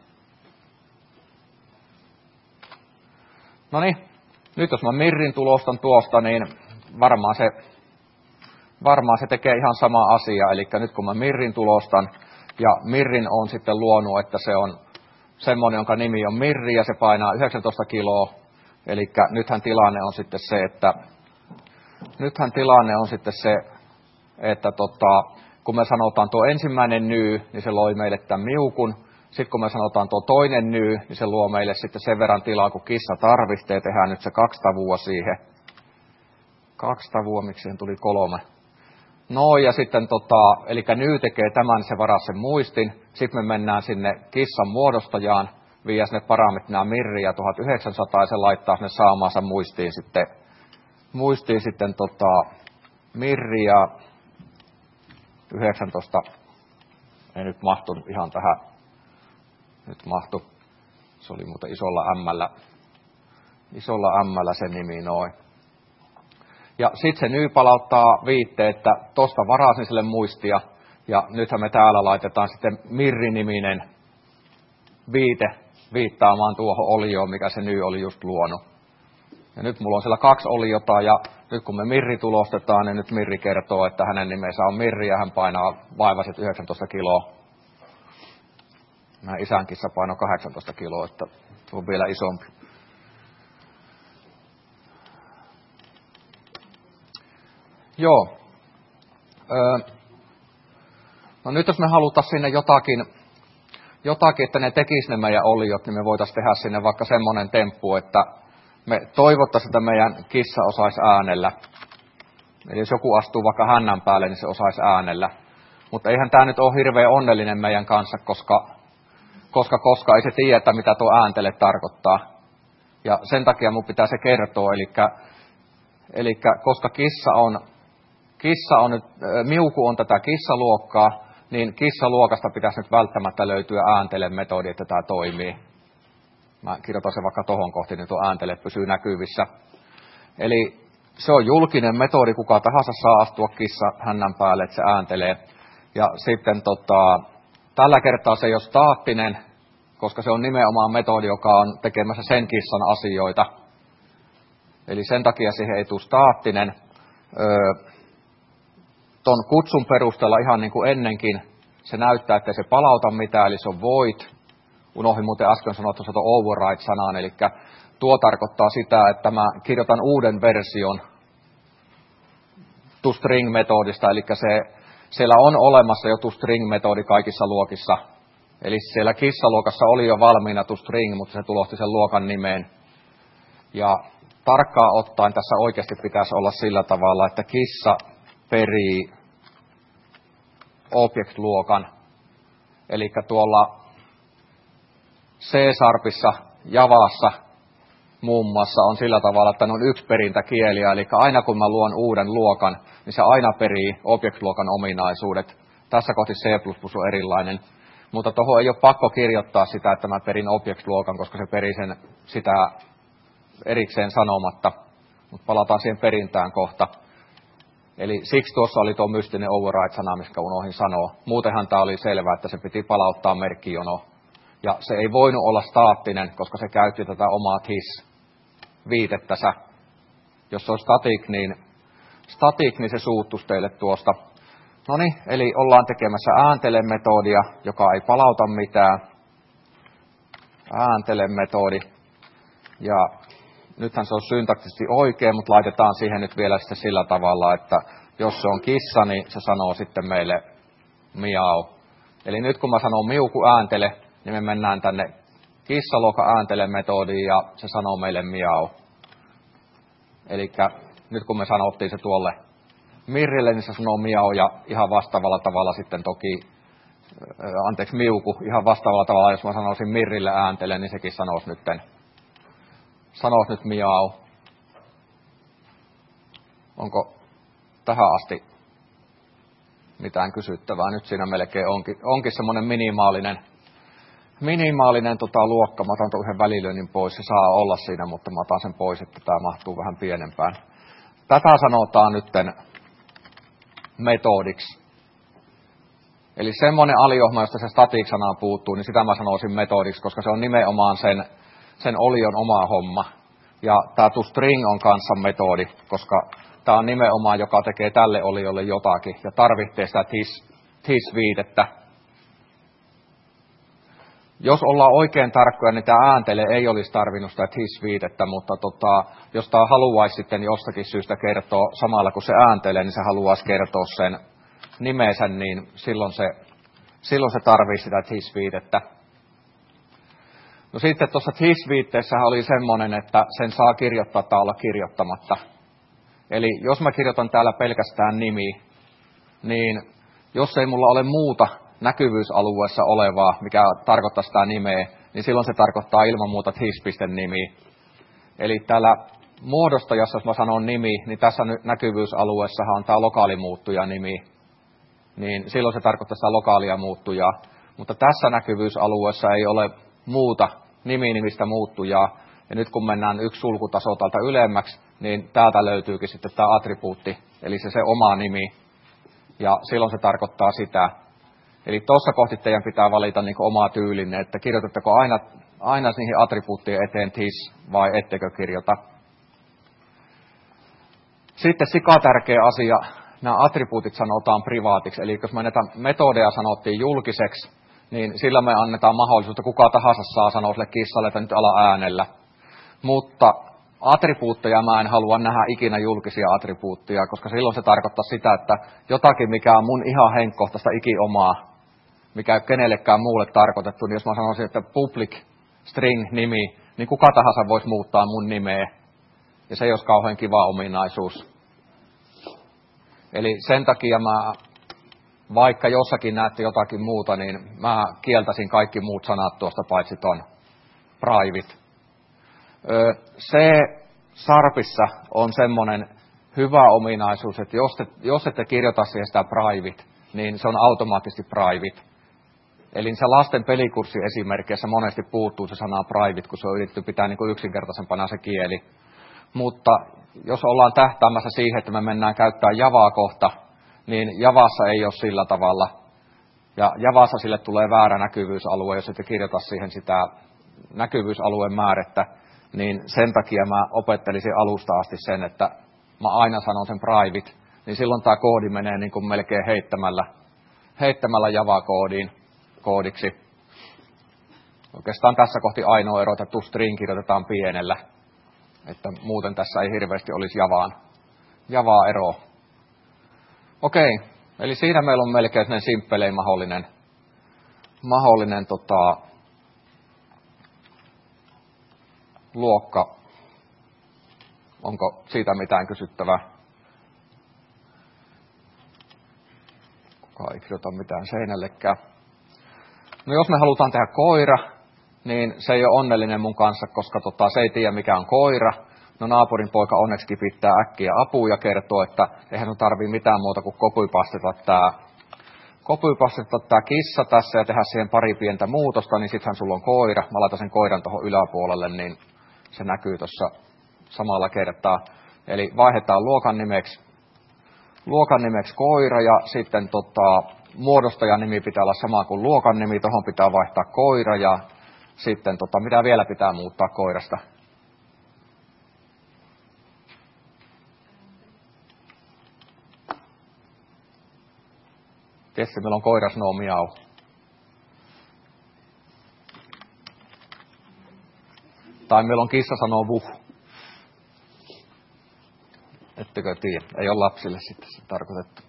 No niin, nyt jos mä mirrin tulostan tuosta, niin varmaan se tekee ihan sama asia. Eli nyt kun mä mirrin tulostan, ja mirrin on sitten luonut, että se on semmoinen, jonka nimi on mirri, ja se painaa 19 kiloa. Eli nythän tilanne on sitten se, että kun me sanotaan tuo ensimmäinen nyy, niin se loi meille tämän miukun. Sitten kun me sanotaan tuo toinen nyy, niin se luo meille sitten sen verran tilaa, kun kissa tarvitsee. Tehdään nyt se 2 tavua siihen. 2 tavua, miksi siihen tuli 3. No ja sitten eli nyy tekee tämän, se varaa sen muistin. Sitten me mennään sinne kissan muodostajaan, viiä sinne parametrinä Mirri ja 1900 ja se laittaa sinne saamaansa muistiin sitten Mirri ja 19. Ei nyt mahtunut ihan tähän. Nyt mahtui. Se oli muuten isolla ämmällä se nimi noin. Ja sitten se nyy palauttaa viitteet, että tosta varasin sille muistia. Ja nythän me täällä laitetaan sitten Mirri-niminen viite viittaamaan tuohon olioon, mikä se nyy oli just luonut. Ja nyt mulla on siellä 2 oliota ja nyt kun me Mirri tulostetaan, niin nyt Mirri kertoo, että hänen nimensä on Mirri ja hän painaa vaivaiset 19 kiloa. Nämä isän kissa painoi 18 kiloa, että se on vielä isompi. Joo. No nyt jos me halutaan sinne jotakin, että ne tekisi ne meidän oliot, niin me voitaisiin tehdä sinne vaikka semmoinen temppu, että me toivottaisiin, että meidän kissa osaisi äänellä. Eli jos joku astuu vaikka hännän päälle, niin se osaisi äänellä. Mutta eihän tämä nyt ole hirveän onnellinen meidän kanssa, koska ei se tiedä, mitä tuo ääntele tarkoittaa. Ja sen takia mun pitää se kertoa, eli koska miuku on tätä kissaluokkaa, niin kissaluokasta pitäisi nyt välttämättä löytyä ääntelemetodi, että tämä toimii. Mä kirjoitan sen vaikka tohon kohti, niin tuo ääntele pysyy näkyvissä. Eli se on julkinen metodi, kuka tahansa saa astua kissa hännän päälle, että se ääntelee. Ja sitten tällä kertaa se ei ole staattinen, koska se on nimenomaan metodi, joka on tekemässä sen kissan asioita. Eli sen takia siihen ei tule staattinen. Ton kutsun perusteella ihan niin kuin ennenkin se näyttää, että se palauta mitään, eli se on void. Unohdin muuten äsken sanoa tuossa tuon override-sanan, eli tuo tarkoittaa sitä, että mä kirjoitan uuden version toString-metodista, eli siellä on olemassa jo toString-metodi kaikissa luokissa. Eli siellä kissaluokassa oli jo valmiina toString, mutta se tulosti sen luokan nimeen. Ja tarkkaan ottaen tässä oikeasti pitäisi olla sillä tavalla, että kissa perii object-luokan. Eli tuolla C-sharpissa, Javassa muun muassa on sillä tavalla, että ne on yksi perintäkieliä. Eli aina kun mä luon uuden luokan, niin se aina perii object-luokan ominaisuudet. Tässä kohti C++ on erilainen. Mutta tuohon ei ole pakko kirjoittaa sitä, että mä perin object-luokan, koska se perii sitä erikseen sanomatta. Mutta palataan siihen perintään kohta. Eli siksi tuossa oli tuo mystinen override-sana, mikä unohdin sanoa. Muutenhan tämä oli selvää, että se piti palauttaa merkkijono. Ja se ei voinut olla staattinen, koska se käytti tätä omaa his-viitettänsä. Jos se on static, niin se suuttuisi teille tuosta. Noniin, eli ollaan tekemässä ääntele-metodia, joka ei palauta mitään. Ääntele-metodi. Ja nythän se on syntaktisesti oikein, mutta laitetaan siihen nyt vielä sitten sillä tavalla, että jos se on kissa, niin se sanoo sitten meille miau. Eli nyt kun mä sanon miuku ääntele, niin me mennään tänne kissaluokan ääntele-metodiin ja se sanoo meille miau. Eli nyt kun me sanottiin se tuolle Mirrille, niin se sanoo miau ja ihan vastaavalla tavalla sitten toki, miuku, ihan vastaavalla tavalla, jos mä sanoisin Mirrille ääntele, niin sekin sanoisi nyt miau. Onko tähän asti mitään kysyttävää? Nyt siinä melkein onkin semmoinen minimaalinen luokka. Mä otan tuon yhden välilyönnin pois. Se saa olla siinä, mutta mä otan sen pois, että tämä mahtuu vähän pienempään. Tätä sanotaan nytten metodiksi. Eli semmoinen aliohma, josta se static-sana puuttuu, niin sitä mä sanoisin metodiksi, koska se on nimenomaan sen olion oma homma. Ja tämä toString on kanssa metodi, koska tämä on nimenomaan, joka tekee tälle oliolle jotakin ja tarvitsee sitä his-viitettä. Jos ollaan oikein tarkkoja, niin tämä ääntele ei olisi tarvinnut sitä his-viitettä, mutta jos tämä haluaisi sitten jostakin syystä kertoa samalla kun se ääntelee, niin se haluaisi kertoa nimensä, niin silloin se tarvii sitä THIS-viitettä. No sitten tuossa THIS-viitteessähän oli semmoinen, että sen saa kirjoittaa tai olla kirjoittamatta. Eli jos mä kirjoitan täällä pelkästään nimi, niin jos ei mulla ole muuta näkyvyysalueessa olevaa, mikä tarkoittaa sitä nimeä, niin silloin se tarkoittaa ilman muuta THIS-nimi. Eli täällä muodostajassa, jos mä sanon nimi, niin tässä näkyvyysalueessahan on tämä lokaalimuuttuja nimi, niin silloin se tarkoittaa sitä lokaalia muuttujaa. Mutta tässä näkyvyysalueessa ei ole muuta nimi-nimistä muuttujaa. Ja nyt kun mennään yksi sulkutaso täältä ylemmäksi, niin täältä löytyykin sitten tämä attribuutti, eli se oma nimi. Ja silloin se tarkoittaa sitä. Eli tuossa kohti teidän pitää valita niin omaa tyylinne, että kirjoitatteko aina niihin attribuuttien eteen THIS vai ettekö kirjoita. Sitten sikatärkeä asia, nämä attribuutit sanotaan privaatiksi. Eli jos me näitä metodeja sanottiin julkiseksi, niin sillä me annetaan mahdollisuus, että kuka tahansa saa sanoa sille kissalle, että nyt ala äänellä. Mutta attribuutteja mä en halua nähdä ikinä julkisia attribuutteja, koska silloin se tarkoittaa sitä, että jotakin, mikä on mun ihan henkkohtaista ikiomaa, mikä ei kenellekään muulle tarkoitettu, niin jos mä sanoisin, että public string nimi, niin kuka tahansa voisi muuttaa mun nimeä. Ja se ei olisi kauhean kiva ominaisuus. Eli sen takia mä, vaikka jossakin näette jotakin muuta, niin mä kieltäisin kaikki muut sanat tuosta paitsi ton private. C-sharpissa on semmoinen hyvä ominaisuus, että jos ette kirjoita siihen sitä private, niin se on automaattisesti private. Eli se lasten pelikurssi esimerkeissä monesti puuttuu se sana private, kun se on yritetty pitää niin kuin yksinkertaisempana se kieli. Mutta jos ollaan tähtäämässä siihen, että me mennään käyttämään Javaa kohta, niin Javassa ei ole sillä tavalla. Ja Javassa sille tulee väärä näkyvyysalue, jos ette kirjoita siihen sitä näkyvyysalueen määrettä. Niin sen takia mä opettelisin alusta asti sen, että mä aina sanon sen private. Niin silloin tämä koodi menee niin kuin melkein heittämällä Java-koodiksi. Oikeastaan tässä kohti ainoa ero, että toString kirjoitetaan pienellä. Että muuten tässä ei hirveästi olisi Javaa eroa. Okei, eli siinä meillä on melkein sellainen simppelein mahdollinen luokka. Onko siitä mitään kysyttävää? Kukaan ei kirjoita mitään seinällekään. No jos me halutaan tehdä koira, niin se ei ole onnellinen mun kanssa, koska se ei tiedä mikä on koira. No naapurin poika onneksi pitää äkkiä apua ja kertoo, että eihän sun tarvii mitään muuta kuin copypasteta tämä kissa tässä ja tehdä siihen pari pientä muutosta, niin sittenhän sulla on koira. Mä laitan sen koiran tuohon yläpuolelle, niin se näkyy tuossa samalla kertaa. Eli vaihdetaan luokan nimeksi koira ja sitten muodostajan nimi pitää olla sama kuin luokan nimi. Tuohon pitää vaihtaa koira ja sitten mitä vielä pitää muuttaa koirasta. Tietysti meillä on koira sanoo miau. Tai meillä on kissa sanoo vuh. Ettekö tiedä? Ei ole lapsille sitten se tarkoitettu.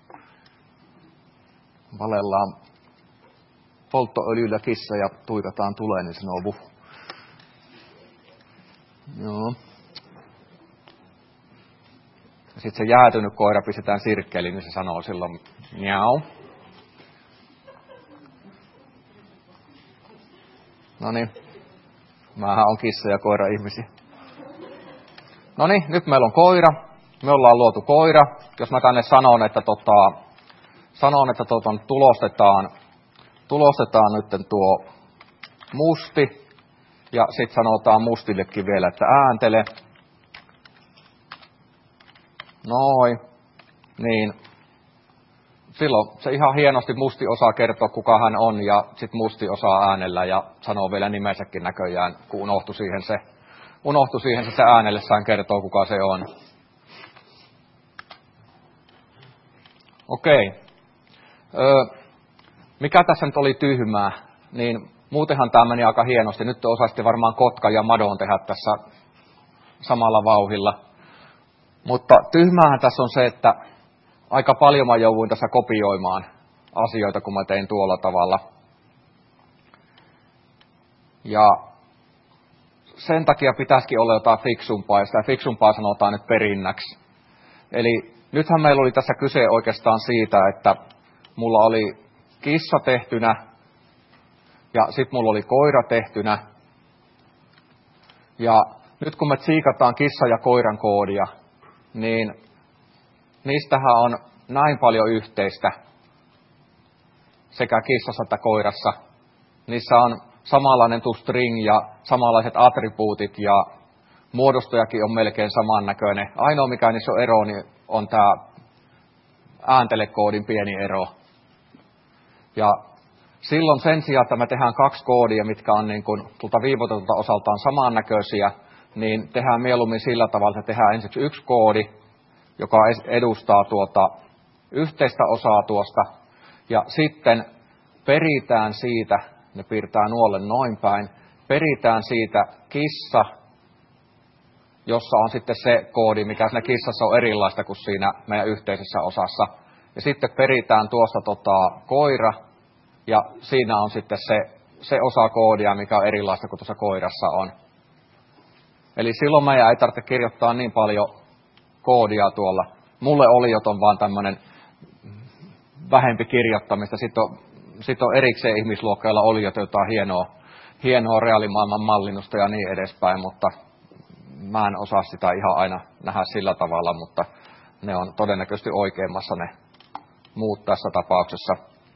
Valellaan polttoöljyllä kissa ja tuikataan tulee, niin sanoo vuh. Joo. Sitten se jäätynyt koira pistetään sirkkeliin, niin se sanoo silloin miau. Noniin. Mähän on kissa ja koira ihmisiä. Noniin, nyt meillä on koira. Me ollaan luotu koira. Jos mä tänne sanon, että tulostetaan nyt tuo musti. Ja sitten sanotaan mustillekin vielä, että ääntele. Noin. Niin. Silloin se ihan hienosti musti osaa kertoa, kuka hän on, ja sitten musti osaa äänellä ja sanoo vielä nimensäkin näköjään, kun unohtui siihen se äänellessään kertoo, kuka se on. Okei. Mikä tässä nyt oli tyhmää, niin muutenhan tämä meni aika hienosti. Nyt te osaisitte varmaan Kotka ja Madon tehdä tässä samalla vauhilla. Mutta tyhmäähän tässä on se, että aika paljon mä jouduin tässä kopioimaan asioita, kun mä tein tuolla tavalla. Ja sen takia pitäisikin olla jotain fiksumpaa, ja sitä fiksumpaa sanotaan nyt perinnäksi. Eli nythän meillä oli tässä kyse oikeastaan siitä, että mulla oli kissa tehtynä, ja sitten mulla oli koira tehtynä. Ja nyt kun me tsiikataan kissa ja koiran koodia, niin niistähän on näin paljon yhteistä sekä kissassa että koirassa. Niissä on samanlainen string ja samanlaiset attribuutit ja muodostojakin on melkein samannäköinen. Ainoa mikä niissä on ero, niin on tämä ääntelekoodin pieni ero. Ja silloin sen sijaan, että me tehdään 2 koodia, mitkä on niin kuin tuolta viivoitetulta osaltaan samannäköisiä, niin tehdään mieluummin sillä tavalla, että tehdään ensiksi 1 koodi, joka edustaa yhteistä osaa tuosta, ja sitten peritään siitä, ne piirtää nuolle noin päin, peritään siitä kissa, jossa on sitten se koodi, mikä siinä kissassa on erilaista kuin siinä meidän yhteisessä osassa. Ja sitten peritään tuosta koira, ja siinä on sitten se osa koodia, mikä on erilaista kuin tuossa koirassa on. Eli silloin meidän ei tarvitse kirjoittaa niin paljon koodia tuolla. Mulle oliot on vaan tämmöinen vähempi kirjoittamista. Sitten on erikseen ihmisluokkailla oliot jotain hienoa reaalimaailman mallinnusta ja niin edespäin, mutta mä en osaa sitä ihan aina nähdä sillä tavalla, mutta ne on todennäköisesti oikeimmassa ne muut tässä tapauksessa.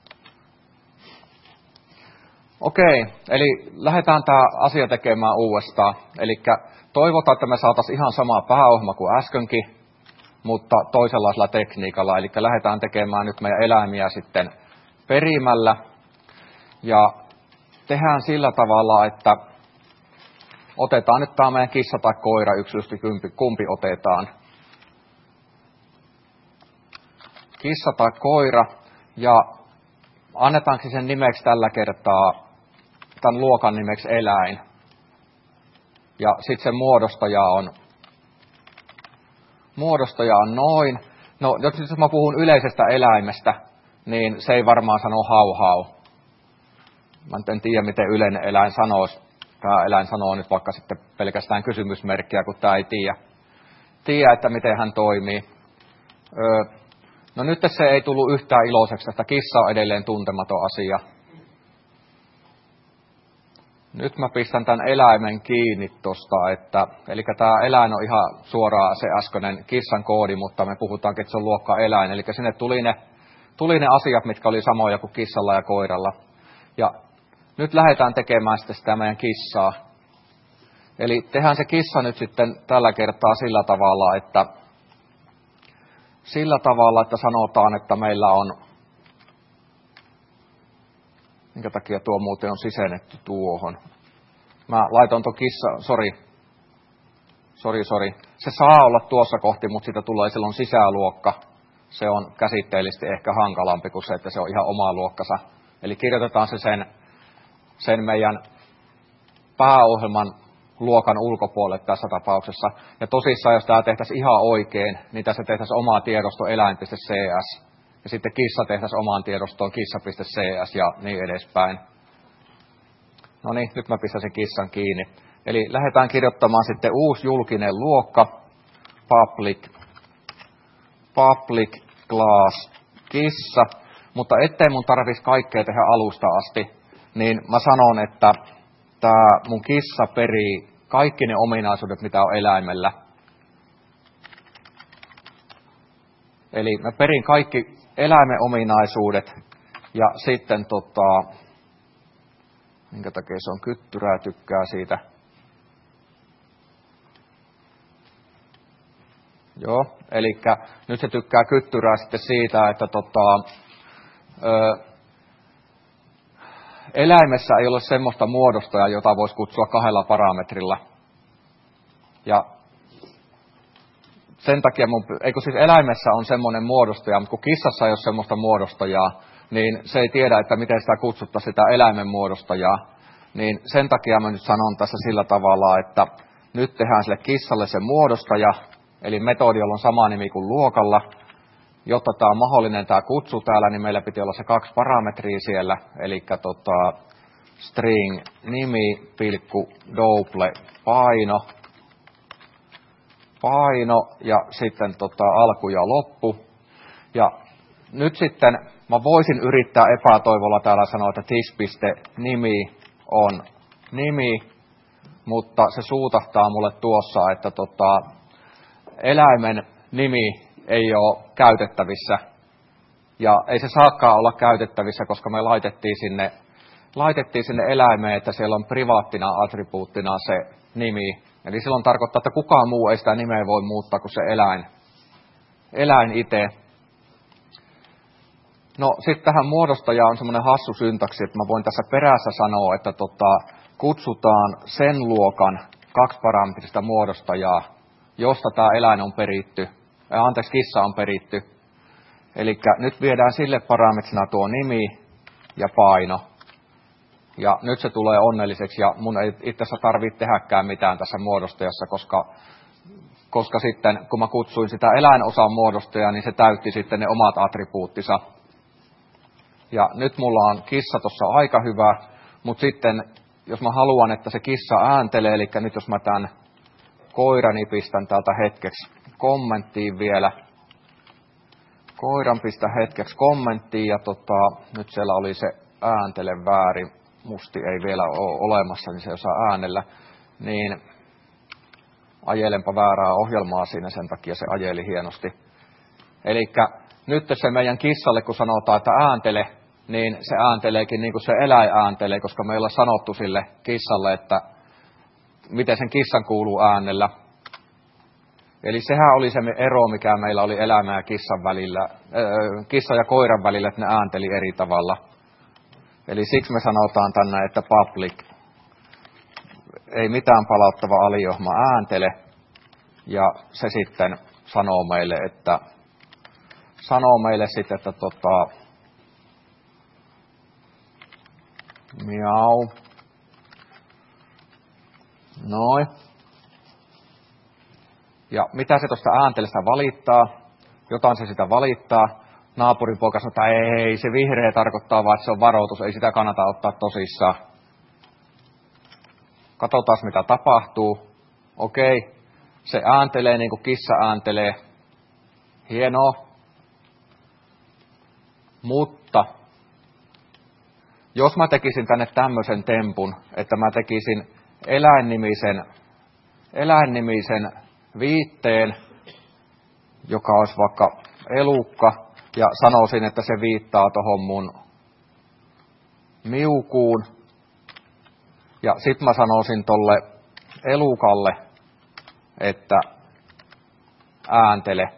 Okei, eli lähdetään tämä asia tekemään uudestaan. Eli toivotaan, että me saataisiin ihan sama pääohjelma kuin äskenkin, mutta toisenlaisella tekniikalla. Eli lähdetään tekemään nyt meidän eläimiä sitten perimällä. Ja tehdään sillä tavalla, että otetaan nyt tämä meidän kissa tai koira yksilöllisesti, kumpi otetaan. Kissa tai koira, ja annetaanko sen nimeksi tällä kertaa, tämän luokan nimeksi eläin. Ja sitten se muodostaja on noin. No, jos mä puhun yleisestä eläimestä, niin se ei varmaan sano hau. Mä en tiedä, miten yleinen eläin sanoisi. Tämä eläin sanoo nyt vaikka sitten pelkästään kysymysmerkkiä, kun tämä ei tiedä, että miten hän toimii. No nyt se ei tullut yhtään iloiseksi, että kissa on edelleen tuntematon asia. Nyt mä pistän tämän eläimen kiinni tuosta, eli tämä eläin on ihan suoraan se äskeinen kissan koodi, mutta me puhutaankin, että se on luokka eläin. Eli sinne tuli ne asiat, mitkä oli samoja kuin kissalla ja koiralla. Ja nyt lähdetään tekemään sitten sitä meidän kissaa. Eli tehdään se kissa nyt sitten tällä kertaa sillä tavalla, että sanotaan, että meillä on, minkä takia tuo muuten on sisennetty tuohon. Mä laitoin tuon sori. Se saa olla tuossa kohti, mutta siitä tulee silloin sisäluokka. Se on käsitteellisesti ehkä hankalampi kuin se, että se on ihan oma luokkansa. Eli kirjoitetaan se sen meidän pääohjelman luokan ulkopuolelle tässä tapauksessa. Ja tosissaan, jos tämä tehtäisiin ihan oikein, niin tässä tehtäisiin omaa tiedosto eläin.cs. Ja sitten kissa tehtäisiin omaan tiedostoon kissa.cs ja niin edespäin. No niin, nyt mä pistäisin kissan kiinni. Eli lähdetään kirjoittamaan sitten uusi julkinen luokka, public class kissa. Mutta ettei mun tarvitsisi kaikkea tehdä alusta asti, niin mä sanon, että tämä mun kissa perii kaikki ne ominaisuudet, mitä on eläimellä. Eli mä perin kaikki eläimen ominaisuudet ja sitten minkä takia se on kyttyrää, tykkää siitä. Joo, eli nyt se tykkää kyttyrää sitten siitä, että eläimessä ei ole semmoista muodostajaa, jota voisi kutsua 2 parametrilla. Ja sen takia, siis eläimessä on semmoinen muodostaja, mutta kun kissassa ei ole semmoista muodostajaa, niin se ei tiedä, että miten sitä kutsuttaisiin sitä eläimen muodostajaa. Niin sen takia mä nyt sanon tässä sillä tavalla, että nyt tehdään sille kissalle se muodostaja, eli metodi, jolla on sama nimi kuin luokalla. jotta tämä on mahdollinen tämä kutsu täällä, niin meillä piti olla se 2 parametria siellä, eli string nimi, double paino ja sitten alku ja loppu. Ja nyt sitten mä voisin yrittää epätoivolla täällä sanoa, että this.nimi on nimi, mutta se suutahtaa mulle tuossa, että eläimen nimi ei ole käytettävissä. Ja ei se saakaan olla käytettävissä, koska me laitettiin sinne eläimeen, että siellä on privaattina attribuuttina se nimi. Eli silloin tarkoittaa, että kukaan muu ei sitä nimeä voi muuttaa kuin se eläin itse. No sitten tähän muodostajaan on semmoinen hassu syntaksi, että mä voin tässä perässä sanoa, että kutsutaan sen luokan 2-parametrista muodostajaa, josta tämä eläin on peritty, kissa on peritty. Eli nyt viedään sille parametrina tuo nimi ja paino. Ja nyt se tulee onnelliseksi ja mun ei itse asiassa tarvitse tehdäkään mitään tässä muodostajassa, koska sitten kun mä kutsuin sitä eläinosan muodostajaa, niin se täytti sitten ne omat attribuuttinsa. Ja nyt mulla on kissa tuossa aika hyvä, mutta sitten jos mä haluan, että se kissa ääntelee, eli nyt jos mä tämän koirani pistän täältä hetkeksi kommenttiin vielä, koiran pistä hetkeksi kommenttiin ja nyt siellä oli se ääntele väärin, musti ei vielä ole olemassa, niin se ei osaa äänellä, niin ajelenpa väärää ohjelmaa siinä, sen takia se ajeli hienosti. Eli nyt se meidän kissalle, kun sanotaan, että ääntele, niin se äänteleekin niin kuin se eläin ääntelee, koska meillä on sanottu sille kissalle, että miten sen kissan kuuluu äänellä. Eli sehän oli se ero, mikä meillä oli eläimen ja kissan välillä, kissan ja koiran välillä, että ne äänteli eri tavalla. Eli siksi me sanotaan tänne, että public, ei mitään palauttava aliohma ääntele, ja se sitten sanoo meille sitten, että miau. Noin. Ja mitä se tuosta ääntelestä valittaa? Jotain se sitä valittaa. Naapurin poika sanoo, että ei, se vihreä tarkoittaa vaan, että se on varoitus, ei sitä kannata ottaa tosissaan. Katsotaan, mitä tapahtuu. Okei, se ääntelee niin kuin kissa ääntelee. Hienoa. Mutta jos mä tekisin tänne tämmöisen tempun, että mä tekisin eläinnimisen viitteen, joka olisi vaikka elukka, ja sanoisin, että se viittaa tuohon mun miukuun, ja sitten mä sanoisin tolle elukalle, että ääntele,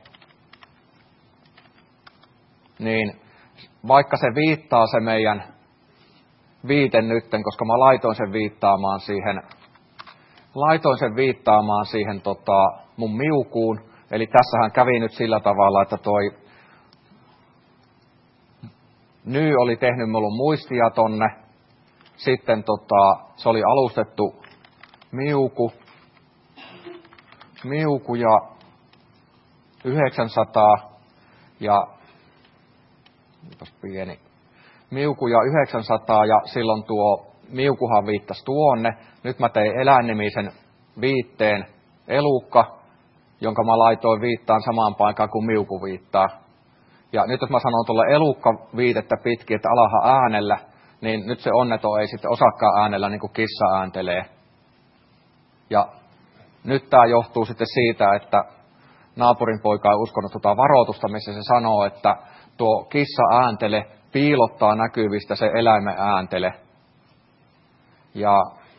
niin vaikka se viittaa se meidän viite nytten, koska mä laitoin sen viittaamaan siihen mun miukuun. Eli tässähän kävi nyt sillä tavalla, että toi Ny oli tehnyt mulle muistia tonne. Sitten se oli alustettu miuku ja 900 ja pieni. Miuku ja 900 ja silloin tuo miukuhan viittasi tuonne. Nyt mä tein eläinnimisen viitteen elukka, jonka mä laitoin viittaan samaan paikkaan kuin miuku viittaa. Ja nyt jos mä sanon tuolle elukka viitettä pitkin, että alaha äänellä, niin nyt se onneton ei sitten osaakaan äänellä niin kuin kissa ääntelee. Ja nyt tämä johtuu sitten siitä, että naapurin poika ei uskonut varoitusta, missä se sanoo, että tuo kissa ääntele piilottaa näkyvistä se eläimen ääntele. Ja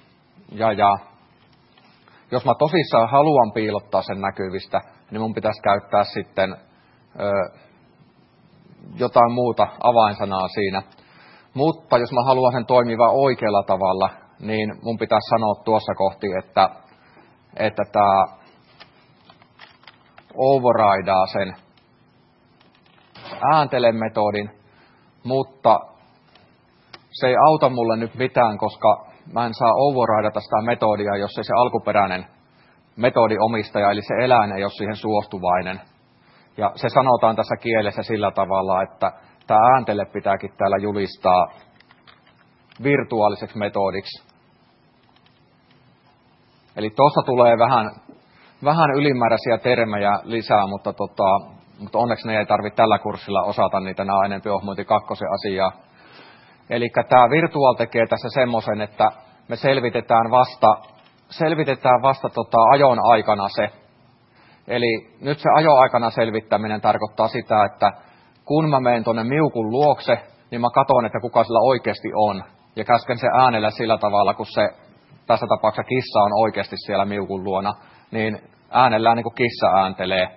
jos mä tosissaan haluan piilottaa sen näkyvistä, niin mun pitäisi käyttää sitten jotain muuta avainsanaa siinä. Mutta jos mä haluan sen toimiva oikealla tavalla, niin mun pitäisi sanoa tuossa kohti, että tämä overridaa sen ääntelemetodin, mutta se ei auta mulle nyt mitään, koska mä en saa overridata sitä metodia, jos ei se alkuperäinen metodiomistaja, eli se eläin ei ole siihen suostuvainen. Ja se sanotaan tässä kielessä sillä tavalla, että tämä ääntele pitääkin täällä julistaa virtuaaliseksi metodiksi. Eli tuossa tulee vähän ylimääräisiä termejä lisää, mutta onneksi ne ei tarvitse tällä kurssilla osata niitä, nämä on enemmän Ohmointi 2 asiaa. Eli tämä virtual tekee tässä semmoisen, että me selvitetään vasta ajon aikana se. Eli nyt se ajoaikana selvittäminen tarkoittaa sitä, että kun mä menen tuonne miukun luokse, niin mä katson, että kuka sillä oikeasti on. Ja käsken se äänellä sillä tavalla, kun se tässä tapauksessa kissa on oikeasti siellä miukun luona, niin äänellään niin kuin kissa ääntelee.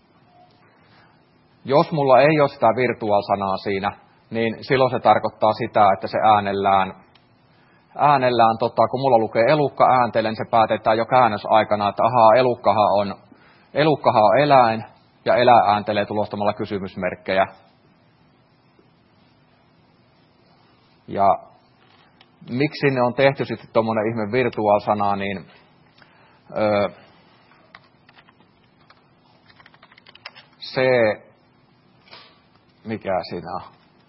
Jos mulla ei ole sitä virtual-sanaa siinä, niin silloin se tarkoittaa sitä, että se äänellään kun mulla lukee elukka ääntelen, se päätetään jo käännösaikana, että ahaa, elukkahan on eläin, ja eläin ääntelee tulostamalla kysymysmerkkejä. Ja miksi ne on tehty sitten tuommoinen ihme virtual-sana, niin se, mikä siinä on?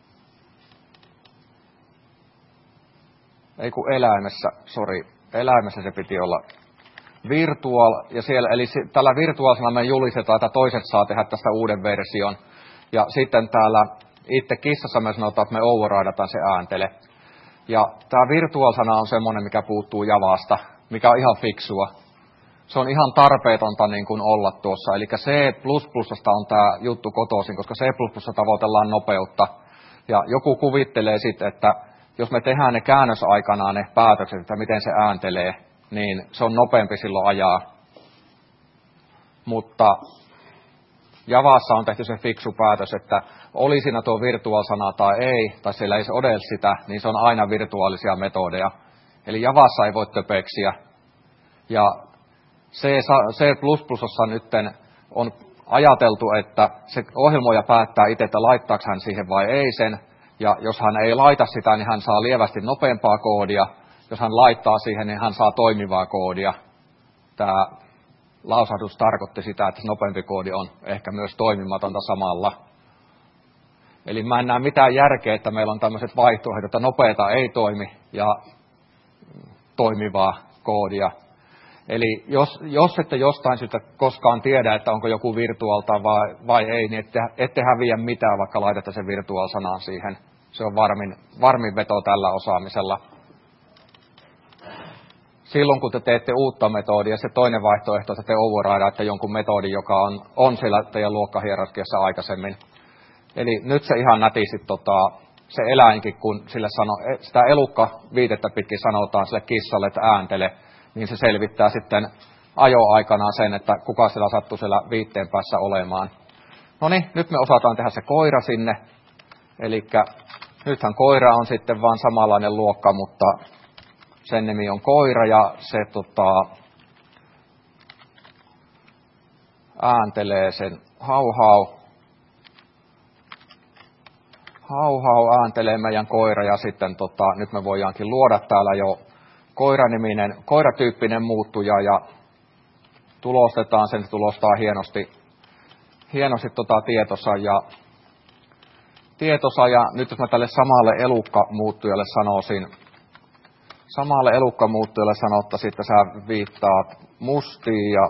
Ei kun eläimessä se piti olla virtual, ja siellä, eli tällä virtual-sanalla me julistetaan, että toiset saa tehdä tästä uuden version. Ja sitten täällä itse kissassa me sanotaan, että me overridataan se ääntele. Ja tämä virtual-sana on semmoinen, mikä puuttuu Javasta, mikä on ihan fiksua. Se on ihan tarpeetonta niin kuin olla tuossa. Eli C++sta on tämä juttu kotoisin, koska C++ tavoitellaan nopeutta. Ja joku kuvittelee sitten, että jos me tehdään ne käännösaikana ne päätökset, että miten se ääntelee, niin se on nopeampi silloin ajaa. Mutta Javassa on tehty se fiksu päätös, että oli siinä tuo virtual-sana tai ei, tai siellä ei se ole sitä, niin se on aina virtuaalisia metodeja. Eli Javassa ei voi töpeksiä. Ja C++:ssa nyt on ajateltu, että se ohjelmoija päättää itse, että laittaako hän siihen vai ei sen. Ja jos hän ei laita sitä, niin hän saa lievästi nopeampaa koodia. Jos hän laittaa siihen, niin hän saa toimivaa koodia. Tämä lausahdus tarkoitti sitä, että nopeampi koodi on ehkä myös toimimatonta samalla. Eli mä en näe mitään järkeä, että meillä on tämmöiset vaihtoehdot, että nopeata ei toimi ja toimivaa koodia. Eli jos ette jostain syystä koskaan tiedä, että onko joku virtuaalta vai ei, niin ette häviä mitään, vaikka laitatte sen virtual-sanan siihen. Se on varmin veto tällä osaamisella. Silloin kun te teette uutta metodia, se toinen vaihtoehto, että te overridaatte jonkun metodin, joka on siellä teidän luokkahierarkiassa aikaisemmin. Eli nyt se ihan nätisti se eläinkin, kun sille sitä elukka-viitettä pitkin sanotaan sille kissalle, että ääntele, niin se selvittää sitten ajoaikanaan sen, että kuka siellä sattuu siellä viitteen päässä olemaan. No niin, nyt me osataan tehdä se koira sinne. Eli nythän koira on sitten vaan samanlainen luokka, mutta sen nimi on koira ja se ääntelee sen hau-hau. Hau-hau ääntelee meidän koira ja sitten nyt me voidaankin luoda täällä jo koiratyyppinen muuttuja ja tulostetaan sen, se tulostaa hienosti tietosa ja nyt jos mä tälle samalle elukkamuuttujalle sanottaisin, että sä viittaat mustiin ja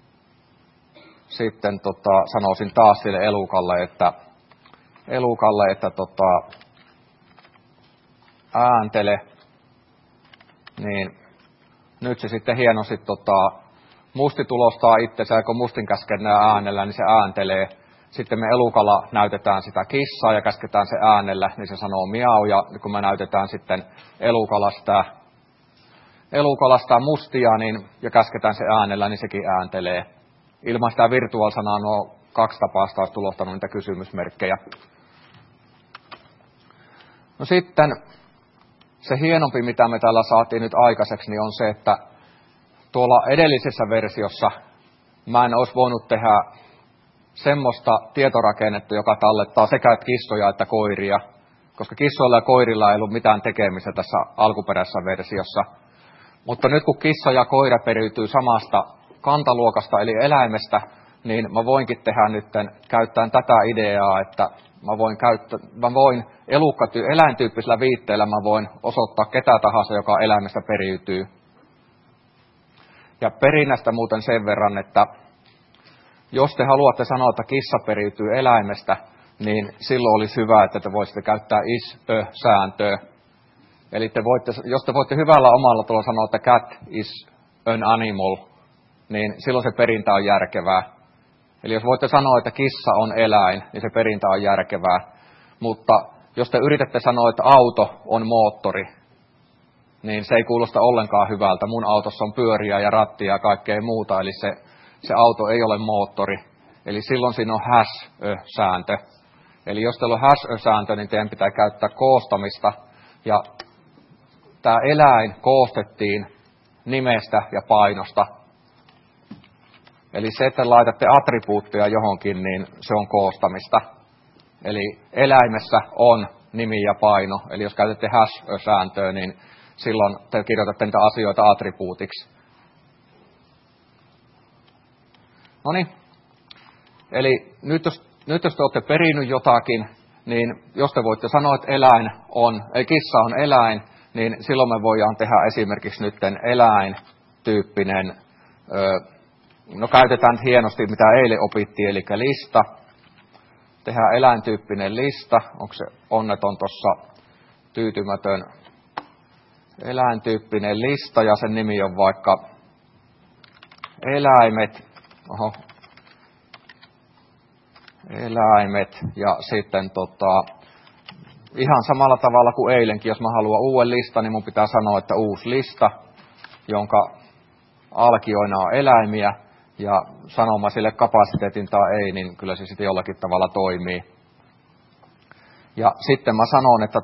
sitten sanoisin taas sille elukalle, että ääntele, niin nyt se sitten hienosti musti tulostaa itsensä, ja kun mustin käskennään äänellä, niin se ääntelee. Sitten me elukalla näytetään sitä kissaa ja käsketään se äänellä, niin se sanoo miau, ja kun me näytetään sitten elukalla sitä mustia niin, ja käsketään se äänellä, niin sekin ääntelee. Ilman sitä virtual-sanaa nuo 2 tapaa taas tulostanut niitä kysymysmerkkejä. No sitten se hienompi, mitä me täällä saatiin nyt aikaiseksi, niin on se, että tuolla edellisessä versiossa mä en olisi voinut tehdä semmoista tietorakennetta, joka tallettaa sekä kissoja että koiria, koska kissoilla ja koirilla ei ollut mitään tekemistä tässä alkuperäisessä versiossa. Mutta nyt kun kissa ja koira periytyy samasta kantaluokasta eli eläimestä, niin mä voinkin tehdä nytten käyttäen tätä ideaa, että mä voin eläintyyppisellä viitteellä mä voin osoittaa ketä tahansa, joka eläimestä periytyy. Ja perinnästä muuten sen verran, että jos te haluatte sanoa, että kissa periytyy eläimestä, niin silloin olisi hyvä, että te voisitte käyttää is-ö-sääntöä. Eli jos te voitte hyvällä omalla tuolla sanoa, että cat is an animal, niin silloin se perintä on järkevää. Eli jos voitte sanoa, että kissa on eläin, niin se perintä on järkevää. Mutta jos te yritätte sanoa, että auto on moottori, niin se ei kuulosta ollenkaan hyvältä. Mun autossa on pyöriä ja rattia ja kaikkea muuta, eli se auto ei ole moottori. Eli silloin siinä on has-ö-sääntö. Eli jos teillä on has-ö-sääntö, niin teidän pitää käyttää koostamista. Ja tämä eläin koostettiin nimestä ja painosta. Eli se, että laitatte attribuutteja johonkin, niin se on koostamista. Eli eläimessä on nimi ja paino. Eli jos käytätte hash-sääntöä, niin silloin te kirjoitatte niitä asioita attribuutiksi. Noniin. Eli nyt jos te olette perinyt jotakin, niin jos te voitte sanoa, että kissa on eläin, niin silloin me voidaan tehdä esimerkiksi nytten eläintyyppinen, käytetään hienosti mitä eilen opittiin, eli lista. Tehdään eläintyyppinen lista, onko se onneton tuossa tyytymätön eläintyyppinen lista, ja sen nimi on vaikka eläimet, ja sitten ihan samalla tavalla kuin eilenkin, jos mä haluan uuden listan, niin mun pitää sanoa, että uusi lista, jonka alkioina on eläimiä, ja sanoma sille kapasiteetin tai ei, niin kyllä se sitten jollakin tavalla toimii. Ja sitten mä sanon, että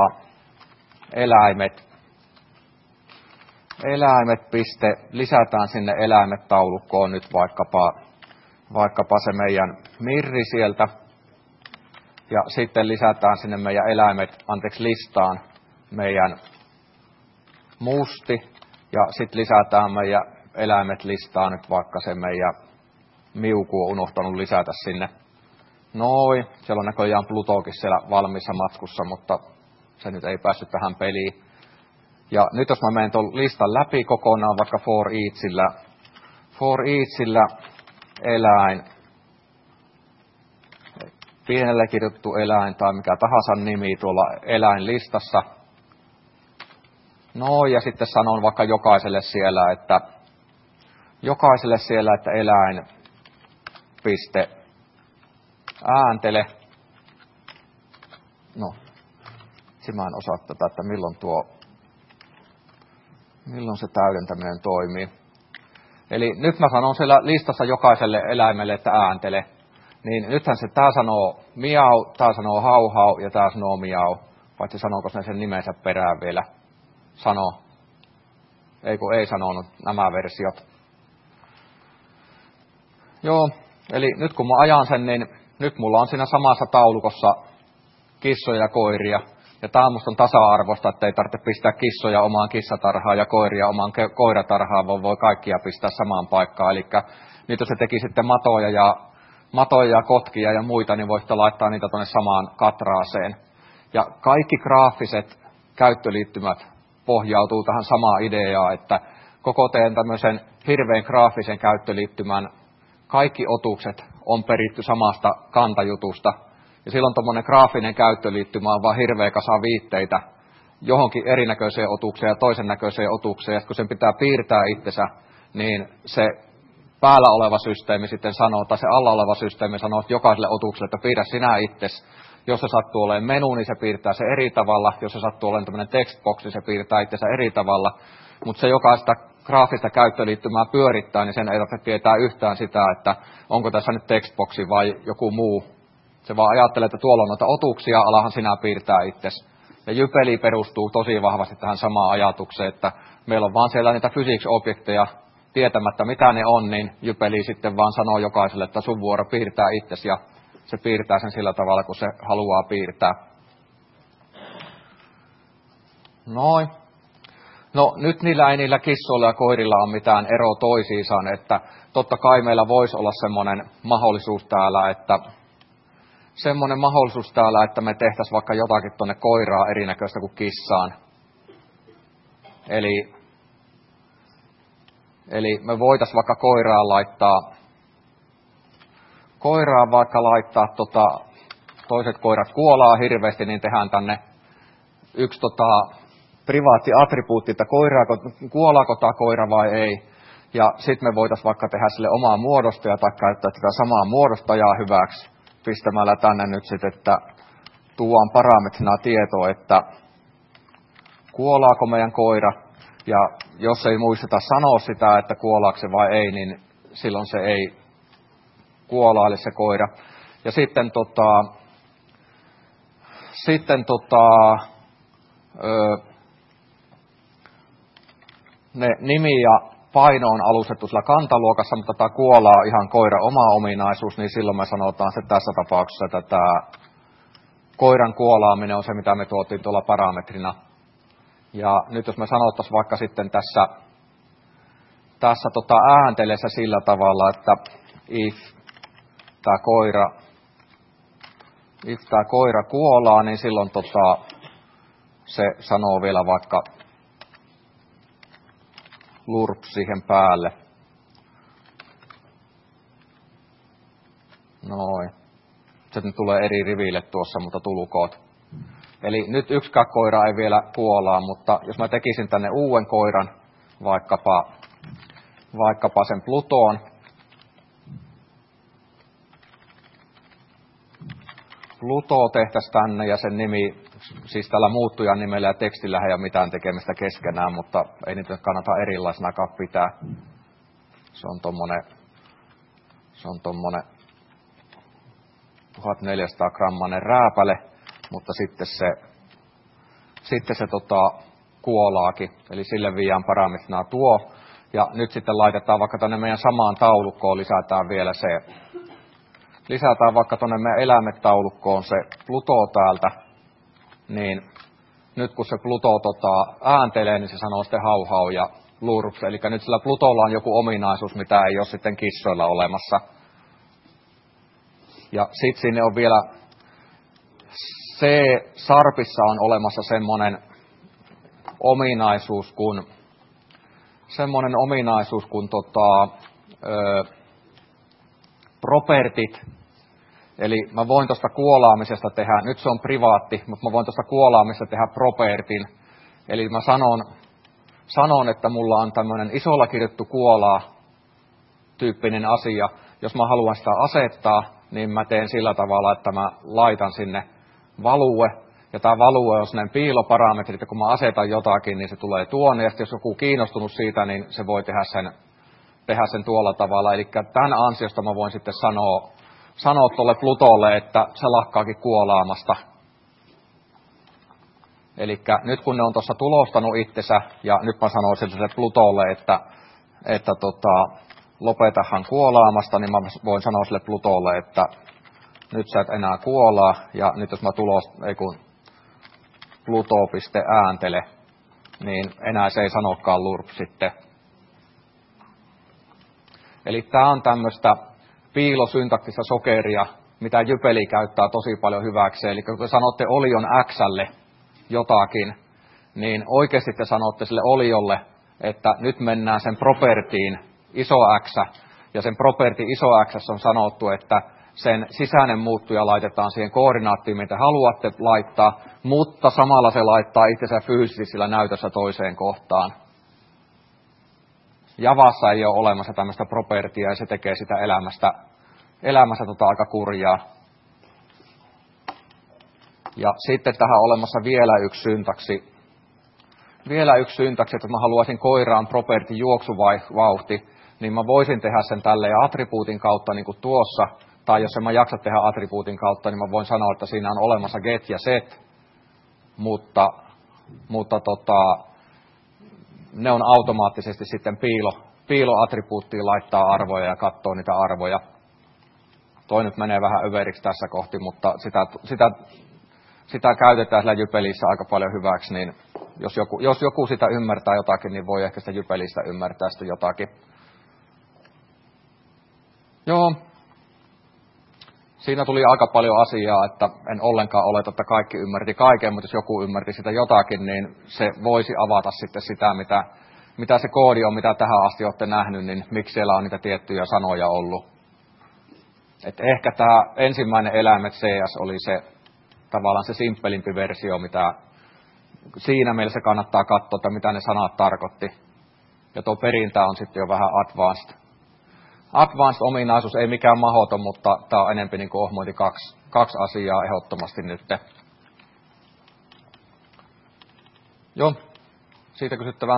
lisätään sinne eläimet-taulukkoon nyt vaikkapa se meidän Mirri sieltä. Ja sitten lisätään sinne meidän listaan meidän Musti. Ja sitten lisätään meidän eläimet listaa nyt vaikka se meidän Miuku on unohtanut lisätä sinne. Noin, siellä on näköjään Plutokin siellä valmiissa matkussa, mutta se nyt ei päässyt tähän peliin. Ja nyt jos mä menen tuon listan läpi kokonaan vaikka for eachillä eläin, pienelle kirjoitettu eläin tai mikä tahansa nimi tuolla eläinlistassa. No ja sitten sanon vaikka jokaiselle siellä, että eläin ääntele. No, mä en osaa tätä, että milloin se täydentäminen toimii. Eli nyt mä sanon siellä listassa jokaiselle eläimelle, että ääntele. Niin nythän tää sanoo miau, tää sanoo hau ja tää sanoo miau. Paitsi sanooko se sen nimensä perään vielä. Sanoo. Ei sanonut nämä versiot. Joo, eli nyt kun mä ajan sen, niin nyt mulla on siinä samassa taulukossa kissoja ja koiria. Ja tää musta on tasa-arvoista, että ei tarvitse pistää kissoja omaan kissatarhaan ja koiria omaan koiratarhaan, vaan voi kaikkia pistää samaan paikkaan. Eli nyt jos se teki sitten matoja ja kotkia ja muita, niin voisitte laittaa niitä tuonne samaan katraaseen. Ja kaikki graafiset käyttöliittymät pohjautuu tähän samaan ideaan, että koko teidän tämmöisen hirveän graafisen käyttöliittymän kaikki otukset on peritty samasta kantajutusta. Ja silloin tuommoinen graafinen käyttöliittymä on vaan hirveä kasa viitteitä johonkin erinäköiseen otukseen ja toisen näköiseen otukseen. Ja kun sen pitää piirtää itsensä, niin se päällä oleva systeemi sitten sanoo, tai se alla oleva systeemi sanoo, että jokaiselle otukselle, että piirrä sinä itsesi. Jos se sattuu olemaan menu, niin se piirtää se eri tavalla. Jos se sattuu olemaan tämmöinen textbox, niin se piirtää itsensä eri tavalla. Mutta se jokaista graafista käyttöliittymää pyörittää, niin sen ei tarvitse tietää yhtään sitä, että onko tässä nyt textboxi vai joku muu. Se vaan ajattelee, että tuolla on noita otuksia, alahan sinä piirtää itsesi. Ja Jypeli perustuu tosi vahvasti tähän samaan ajatukseen, että meillä on vaan siellä niitä physics-objekteja, tietämättä mitä ne on, niin Jypeli sitten vaan sanoo jokaiselle, että sun vuoro piirtää itsesi, ja se piirtää sen sillä tavalla, kun se haluaa piirtää. Noin. No nyt niillä kissoilla ja koirilla on mitään eroa toisiinsa, että totta kai meillä voisi olla semmoinen mahdollisuus täällä, että me tehtäisiin vaikka jotakin tuonne koiraa erinäköistä kuin kissaan. Eli me voitaisiin vaikka koiraan laittaa toiset koirat kuolaa hirveästi, niin tehdään tänne yksi privaatti attribuutti, että kuolaako tämä koira vai ei. Ja sitten me voitaisiin vaikka tehdä sille omaa muodostajaa tai käyttää tätä samaa muodostajaa hyväksi pistämällä tänne nyt sitten, että tuodaan parametrina tietoa, että kuolaako meidän koira. Ja jos ei muisteta sanoa sitä, että kuolaako se vai ei, niin silloin se ei kuolaile se koira. Ja sitten ne nimi ja paino on alustettu sillä kantaluokassa, mutta tämä kuolaa ihan koira oma ominaisuus, niin silloin me sanotaan se tässä tapauksessa, että tämä koiran kuolaaminen on se, mitä me tuotiin tuolla parametrina. Ja nyt jos me sanottaisiin vaikka sitten tässä äänteleessä sillä tavalla, että if tämä koira kuolaa, niin silloin se sanoo vielä vaikka lurp siihen päälle. Noin. Se nyt tulee eri riville tuossa, mutta tulkoot. Eli nyt yksikään koira ei vielä kuolaa, mutta jos mä tekisin tänne uuden koiran, vaikkapa sen Pluton, Pluto tehtäisiin tänne ja sen nimi, siis tällä muuttujan nimellä ja tekstillä ei ole mitään tekemistä keskenään, mutta ei niitä kannata erilaisena pitää. Se on tommonen 1400 grammanen rääpäle, mutta sitten se kuolaakin, eli sille viiään parametrina tuo. Ja nyt sitten laitetaan vaikka tänne meidän samaan taulukkoon, lisätään vaikka tuonne meidän eläimet-taulukkoon se Pluto täältä, niin nyt kun se Pluto ääntelee, niin se sanoo sitten hau ja lurps. Eli nyt sillä Plutolla on joku ominaisuus, mitä ei ole sitten kissoilla olemassa. Ja sitten sinne on vielä C-sarpissa on olemassa semmoinen ominaisuus kuin propertit. Eli mä voin tuosta kuolaamisesta tehdä, nyt se on privaatti, mutta mä voin tuosta kuolaamisesta tehdä propertin. Eli mä sanon, että mulla on tämmöinen isolla kirjoittu kuolaa tyyppinen asia. Jos mä haluan sitä asettaa, niin mä teen sillä tavalla, että mä laitan sinne value. Ja tämä value on sellainen piiloparametri, että kun mä asetan jotakin, niin se tulee tuonne. Ja jos joku on kiinnostunut siitä, niin se voi tehdä sen tuolla tavalla. Eli tämän ansiosta mä voin sitten sanoa tuolle Plutolle, että se lakkaakin kuolaamasta. Eli nyt kun ne on tuossa tulostanut itsensä, ja nyt mä sanon sille Plutolle, että lopetahan kuolaamasta, niin mä voin sanoa sille Plutolle, että nyt sä et enää kuolaa, ja nyt jos mä Pluto.ääntele, niin enää se ei sanokaan lurp sitten. Eli tämä on tämmöistä piilosyntaktista sokeria, mitä Jypeli käyttää tosi paljon hyväkseen. Eli kun te sanotte olion X:lle jotakin, niin oikeasti te sanotte sille oliolle, että nyt mennään sen propertiin iso X, ja sen property iso X on sanottu, että sen sisäinen muuttuja laitetaan siihen koordinaattiin, mitä haluatte laittaa, mutta samalla se laittaa itsensä fyysisesti sillä näytössä toiseen kohtaan. Javassa ei ole olemassa tämmöistä propertia, ja se tekee sitä elämässä aika kurjaa. Ja sitten tähän on olemassa vielä yksi syntaksi, että mä haluaisin koiraan property juoksuvauhti, niin mä voisin tehdä sen tälleen attribuutin kautta niin kuin tuossa, tai jos en mä jaksa tehdä attribuutin kautta, niin mä voin sanoa, että siinä on olemassa get ja set, mutta ne on automaattisesti sitten piiloattribuuttiin laittaa arvoja ja katsoo niitä arvoja. Toi nyt menee vähän överiksi tässä kohti, mutta sitä sitä käytetään sillä Jypelissä aika paljon hyväksi, niin jos joku sitä ymmärtää jotakin, niin voi ehkä sitä Jypelistä ymmärtää sitä jotakin. Joo. Siinä tuli aika paljon asiaa, että en ollenkaan oleta, että kaikki ymmärti kaiken, mutta jos joku ymmärti sitä jotakin, niin se voisi avata sitten sitä, mitä se koodi on, mitä tähän asti olette nähnyt, niin miksi siellä on niitä tiettyjä sanoja ollut. Et ehkä tämä ensimmäinen eläimet CS oli se tavallaan se simppelimpi versio, mitä siinä mielessä kannattaa katsoa, että mitä ne sanat tarkoitti. Ja tuo perintä on sitten jo vähän advanced. Advanced ominaisuus ei mikään mahdoton, mutta tämä on enemmän niin kuin ohmoiti kaksi asiaa ehdottomasti nyt. Joo, siitä kysyttävää.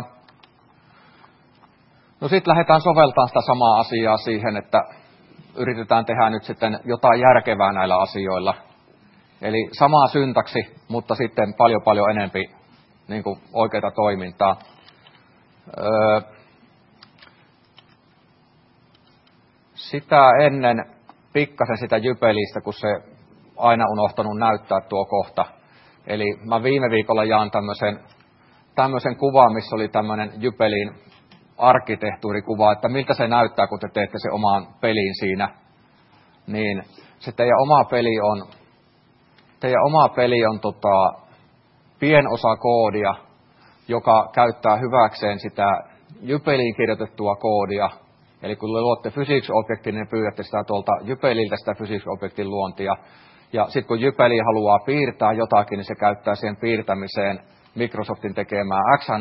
No sitten lähdetään soveltamaan sitä samaa asiaa siihen, että yritetään tehdä nyt sitten jotain järkevää näillä asioilla. Eli sama syntaksi, mutta sitten paljon enempi niin kuin oikeaa toimintaa. Sitä ennen pikkasen sitä Jypelistä, kun se aina unohtanut näyttää tuo kohta. Eli mä viime viikolla jaan tämmöisen kuvan, missä oli tämmöinen Jypelin arkkitehtuurikuva, että miltä se näyttää, kun te teette se omaan peliin siinä. Niin se teidän oma peli on pienosa koodia, joka käyttää hyväkseen sitä Jypeliin kirjoitettua koodia. Eli kun luotte physics-objektin, niin pyydätte sitä tuolta Jypeliltä sitä physics-objektin luontia. Ja sitten kun Jypeli haluaa piirtää jotakin, niin se käyttää siihen piirtämiseen Microsoftin tekemää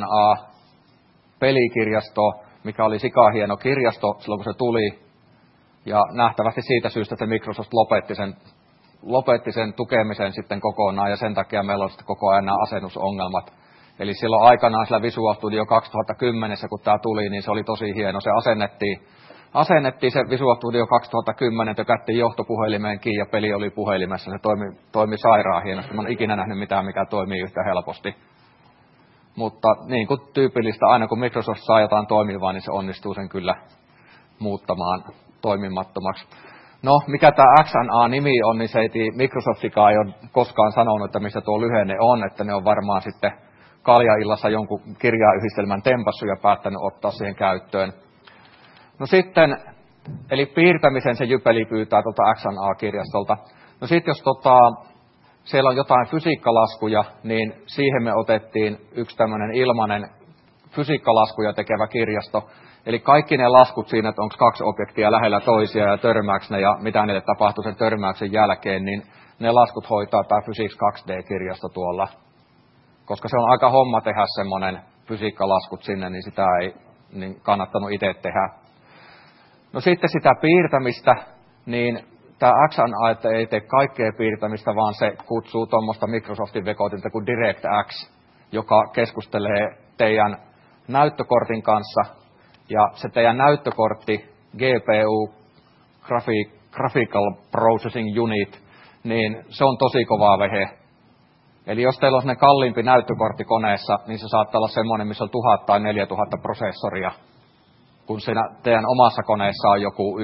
XNA-pelikirjasto, mikä oli sikahieno kirjasto silloin, kun se tuli. Ja nähtävästi siitä syystä, että Microsoft lopetti sen tukemisen sitten kokonaan, ja sen takia meillä on sitten koko ajan nämä asennusongelmat. Eli silloin aikanaan sillä Visual Studio 2010, kun tämä tuli, niin se oli tosi hieno. Se asennettiin se Visual Studio 2010, tökättiin johtopuhelimeen kiinni ja peli oli puhelimessa. Se toimi sairaan hienosti. Mä en ikinä nähnyt mitään, mikä toimii yhtä helposti. Mutta niin kuin tyypillistä, aina kun Microsoft saa jotain toimivaa, niin se onnistuu sen kyllä muuttamaan toimimattomaksi. No, mikä tämä XNA-nimi on, niin se ei Microsoftikaan ei ole koskaan sanonut, että mistä tuo lyhenne on, että ne on varmaan sitten kaljaillassa jonkun kirjayhdistelmän tempassu ja päättänyt ottaa siihen käyttöön. No sitten, eli piirtämisen se Jypeli pyytää tuolta XNA-kirjastolta. No sitten jos siellä on jotain fysiikkalaskuja, niin siihen me otettiin yksi tämmöinen ilmainen fysiikkalaskuja tekevä kirjasto. Eli kaikki ne laskut siinä, että onko kaksi objektia lähellä toisia ja törmääkö ne ja mitä niille tapahtuu sen törmäyksen jälkeen, niin ne laskut hoitaa tämä Physics 2D-kirjasto tuolla. Koska se on aika homma tehdä semmoinen fysiikkalaskut sinne, niin sitä ei niin kannattanut itse tehdä. No sitten sitä piirtämistä, niin tämä XNA että ei tee kaikkea piirtämistä, vaan se kutsuu tuommoista Microsoftin vekotinta kuin DirectX, joka keskustelee teidän näyttökortin kanssa. Ja se teidän näyttökortti, GPU, Graphical Processing Unit, niin se on tosi kova vehe. Eli jos teillä on sellainen kalliimpi näyttökortti koneessa, niin se saattaa olla semmoinen, missä on 1000 tai 4000 prosessoria, kun siinä teidän omassa koneessa on joku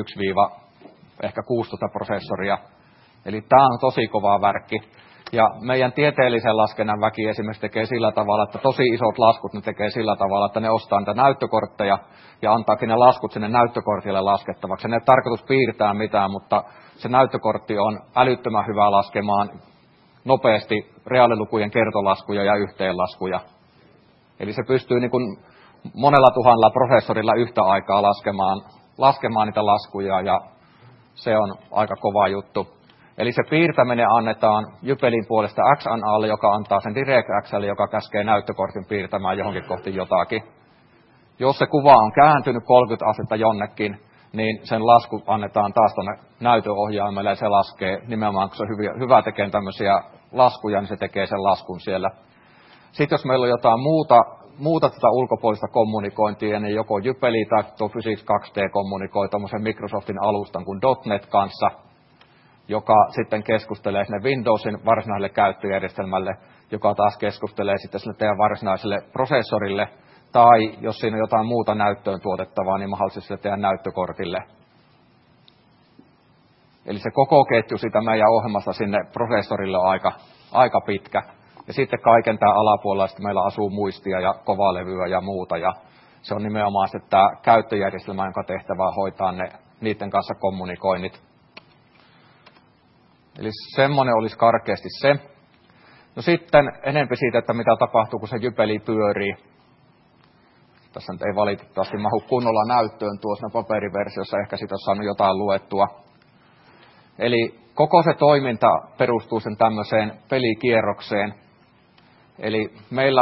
1-16 prosessoria. Eli tämä on tosi kova värkki. Ja meidän tieteellisen laskennan väki esimerkiksi tekee sillä tavalla, että tosi isot laskut ne tekee sillä tavalla, että ne ostaa niitä näyttökortteja ja antaakin ne laskut sinne näyttökortille laskettavaksi. Ne ei tarkoitus piirtää mitään, mutta se näyttökortti on älyttömän hyvä laskemaan nopeasti reaalilukujen kertolaskuja ja yhteenlaskuja. Eli se pystyy niin kuin monella tuhannella prosessorilla yhtä aikaa laskemaan niitä laskuja ja se on aika kova juttu. Eli se piirtäminen annetaan Jypelin puolesta XNAlle, joka antaa sen DirectXlle, joka käskee näyttökortin piirtämään johonkin kohti jotakin. Jos se kuva on kääntynyt 30 astetta jonnekin, niin sen lasku annetaan taas tuonne näytöohjaimelle ja se laskee nimenomaan, kun se on hyvä tekemään tämmöisiä laskuja, niin se tekee sen laskun siellä. Sitten jos meillä on jotain muuta tätä ulkopuolista kommunikointia, niin joko Jypeli tai tuo Physics 2D kommunikoi tuommoisen Microsoftin alustan kuin .NET kanssa, joka sitten keskustelee sinne Windowsin varsinaiselle käyttöjärjestelmälle, joka taas keskustelee sitten sille teidän varsinaiselle prosessorille, tai jos siinä on jotain muuta näyttöön tuotettavaa, niin mahdollisesti sille teidän näyttökortille. Eli se koko ketju sitä meidän ohjelmasta sinne prosessorille on aika pitkä. Ja sitten kaiken tämän alapuolella sitten meillä asuu muistia ja kovalevyä ja muuta. Ja se on nimenomaan sitten tämä käyttöjärjestelmä, jonka tehtävä on hoitaa niiden kanssa kommunikoinnit. Eli semmoinen olisi karkeasti se. No sitten enempi siitä, että mitä tapahtuu, kun se jypeli pyörii. Tässä nyt ei valitettavasti mahu kunnolla näyttöön tuossa paperiversiossa, ehkä siitä olisi saanut jotain luettua. Eli koko se toiminta perustuu sen tämmöiseen pelikierrokseen. Eli meillä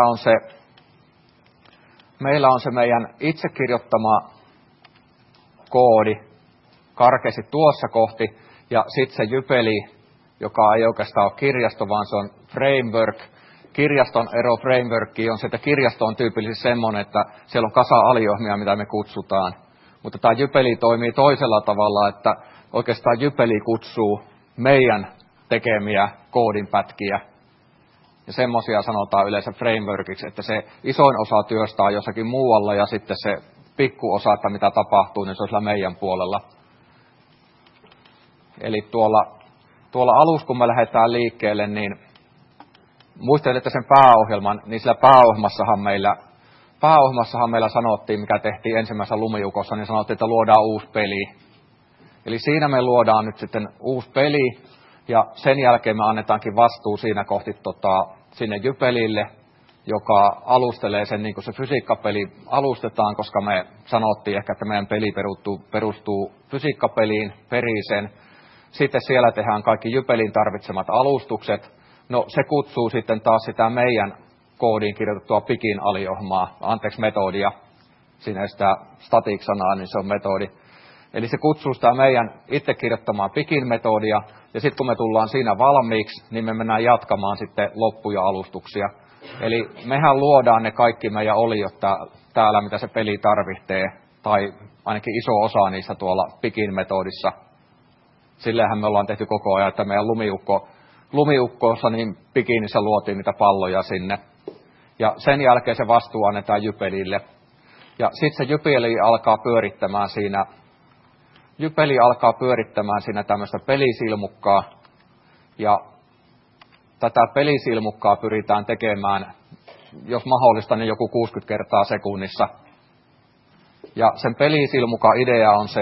on se meidän itse kirjoittama koodi karkeasti tuossa kohti, ja sitten se jypeli, joka ei oikeastaan ole kirjasto, vaan se on framework. Kirjaston ero frameworkiin on se, että kirjasto on tyypillisesti semmoinen, että siellä on kasa aliohmia, mitä me kutsutaan. Mutta tämä jypeli toimii toisella tavalla, että oikeastaan jypeli kutsuu meidän tekemiä koodinpätkiä. Ja semmoisia sanotaan yleensä frameworkiksi, että se isoin osa työstä on jossakin muualla ja sitten se pikkuosa, että mitä tapahtuu, niin se on sillä meidän puolella. Eli tuolla alussa, kun me lähdetään liikkeelle, niin muistelette sen pääohjelman, niin sillä pääohjelmassahan meillä sanottiin, mikä tehtiin ensimmäisessä lumiukossa, niin sanottiin, että luodaan uusi peli. Eli siinä me luodaan nyt sitten uusi peli, ja sen jälkeen me annetaankin vastuu siinä kohti sinne jypelille, joka alustelee sen, niin kuin se fysiikkapeli alustetaan, koska me sanottiin ehkä, että meidän peli perustuu fysiikkapeliin, periseen. Sitten siellä tehdään kaikki jypelin tarvitsemat alustukset. No se kutsuu sitten taas sitä meidän koodiin kirjoitettua pikin aliohmaa, metodia. Siinä ei sitä static-sanaa, niin se on metodi. Eli se kutsuu sitä meidän itse kirjoittamaa pikin metodia, ja sitten kun me tullaan siinä valmiiksi, niin me mennään jatkamaan sitten loppuja alustuksia. Eli mehän luodaan ne kaikki meidän oliot täällä, mitä se peli tarvitsee, tai ainakin iso osa niistä tuolla pikin metodissa. Silleenhän me ollaan tehty koko ajan, että meidän lumiukkoossa niin pikinissä luotiin niitä palloja sinne. Ja sen jälkeen se vastuu annetaan jypelille. Ja sitten se jypeli alkaa pyörittämään siinä tämmöistä pelisilmukkaa. Ja tätä pelisilmukkaa pyritään tekemään, jos mahdollista, niin joku 60 kertaa sekunnissa. Ja sen pelisilmukan idea on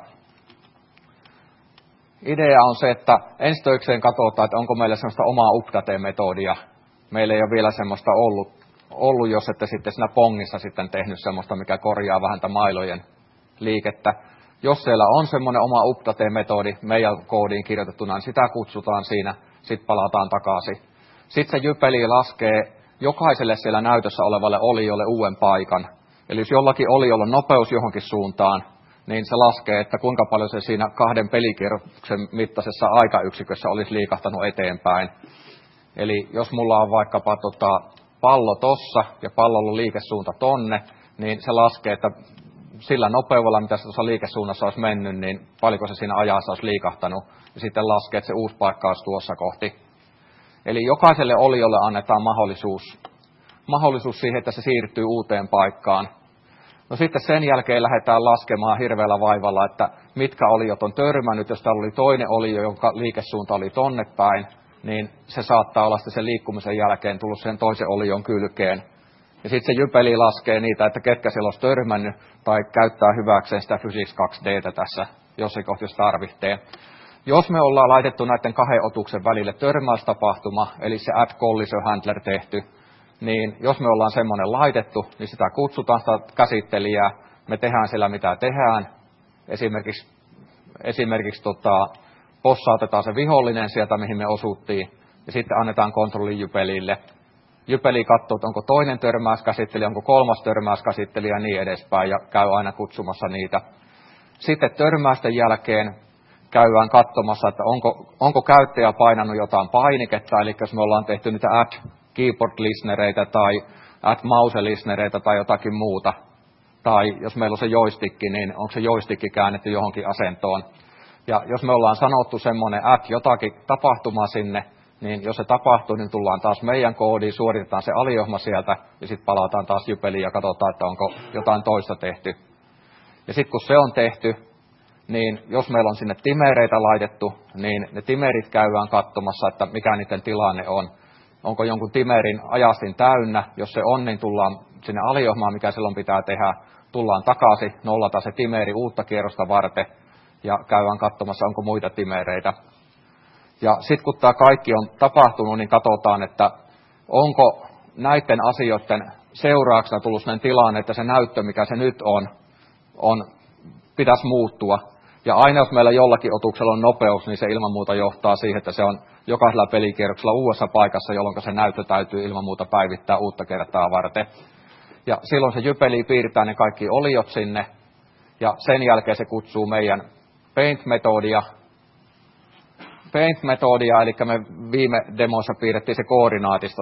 se, että ensi töikseen katsotaan, että onko meillä semmoista omaa update-metodia. Meillä ei ole vielä semmoista ollut, jos ette sitten siinä Pongissa sitten tehnyt semmoista, mikä korjaa vähän tätä mailojen liikettä. Jos siellä on semmoinen oma update-metodi meidän koodiin kirjoitettuna, niin sitä kutsutaan siinä, sitten palataan takaisin. Sitten se jypeli laskee jokaiselle siellä näytössä olevalle oliolle uuden paikan. Eli jos jollakin oliolla on nopeus johonkin suuntaan, niin se laskee, että kuinka paljon se siinä 2 pelikierroksen mittaisessa aikayksikössä olisi liikahtanut eteenpäin. Eli jos mulla on vaikkapa pallo tossa ja pallolla on liikesuunta tonne, niin se laskee, että sillä nopeudella, mitä se tuossa liikesuunnassa olisi mennyt, niin paljonko se siinä ajassa olisi liikahtanut. Ja sitten laskee, että se uusi paikka olisi tuossa kohti. Eli jokaiselle oliolle annetaan mahdollisuus siihen, että se siirtyy uuteen paikkaan. No sitten sen jälkeen lähdetään laskemaan hirveällä vaivalla, että mitkä oliot on törmännyt. Jos täällä oli toinen olio, jonka liikesuunta oli tonne päin, niin se saattaa olla sen liikkumisen jälkeen tullut sen toisen olion kylkeen. Ja sitten se jypeli laskee niitä, että ketkä siellä olisi törmännyt, tai käyttää hyväkseen sitä Physics 2D:tä tässä jossain kohti, jos tarvitsee. Jos me ollaan laitettu näiden 2 otuksen välille törmäystapahtuma, eli se add collision handler tehty, niin jos me ollaan semmoinen laitettu, niin sitä kutsutaan sitä käsittelijää, me tehdään siellä mitä tehdään, esimerkiksi possautetaan se vihollinen sieltä, mihin me osuttiin, ja sitten annetaan kontrolli jypelille. Jypeli katsoo, onko toinen törmäyskäsittelijä, onko 3. törmäyskäsittelijä ja niin edespäin, ja käy aina kutsumassa niitä. Sitten törmäysten jälkeen käydään katsomassa, että onko käyttäjä painanut jotain painiketta, eli jos me ollaan tehty niitä add keyboard-listenereitä tai add mouse-listenereitä tai jotakin muuta, tai jos meillä on se joystick, niin onko se joystick käännetty johonkin asentoon. Ja jos me ollaan sanottu semmoinen add jotakin tapahtumaa sinne, niin jos se tapahtuu, niin tullaan taas meidän koodiin, suoritetaan se aliohma sieltä, ja sitten palataan taas jypeliin ja katsotaan, että onko jotain toista tehty. Ja sitten kun se on tehty, niin jos meillä on sinne timereitä laitettu, niin ne timerit käydään katsomassa, että mikä niiden tilanne on. Onko jonkun timerin ajastin täynnä, jos se on, niin tullaan sinne aliohmaan, mikä silloin pitää tehdä, tullaan takaisin, nollata se timeri uutta kierrosta varten ja käydään katsomassa, onko muita timereitä. Ja sitten kun tämä kaikki on tapahtunut, niin katsotaan, että onko näiden asioiden seurauksena tullut sellainen tilanne, että se näyttö, mikä se nyt pitäisi muuttua. Ja aina jos meillä jollakin otuksella on nopeus, niin se ilman muuta johtaa siihen, että se on jokaisella pelikierroksella uudessa paikassa, jolloin se näyttö täytyy ilman muuta päivittää uutta kertaa varten. Ja silloin se jypeli piirtää ne kaikki oliot sinne, ja sen jälkeen se kutsuu meidän paint-metodia, eli me viime demoissa piirrettiin se koordinaatisto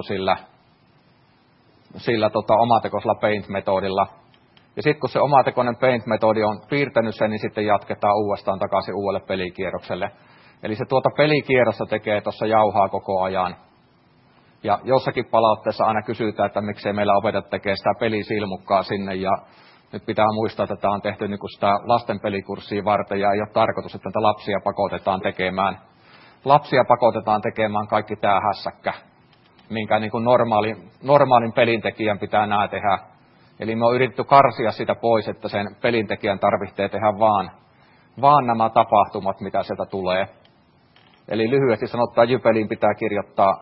sillä omatekoisella paint-metodilla. Ja sitten kun se omatekoinen paint-metodi on piirtänyt sen, niin sitten jatketaan uudestaan takaisin uudelle pelikierrokselle. Eli se pelikierrossa tekee tuossa jauhaa koko ajan. Ja jossakin palautteessa aina kysytään, että miksei meillä opeteta tekemään sitä pelisilmukkaa sinne. Ja nyt pitää muistaa, että tämä on tehty niin kuin sitä lasten pelikurssia varten ja ei ole tarkoitus, että näitä lapsia pakotetaan tekemään. Lapsia pakotetaan tekemään kaikki tämä hässäkkä, minkä niin kuin normaalin pelintekijän pitää nämä tehdä. Eli me on yritetty karsia sitä pois, että sen pelintekijän tarvitsee tehdä vaan nämä tapahtumat, mitä sieltä tulee. Eli lyhyesti sanottuna jypeliin pitää kirjoittaa,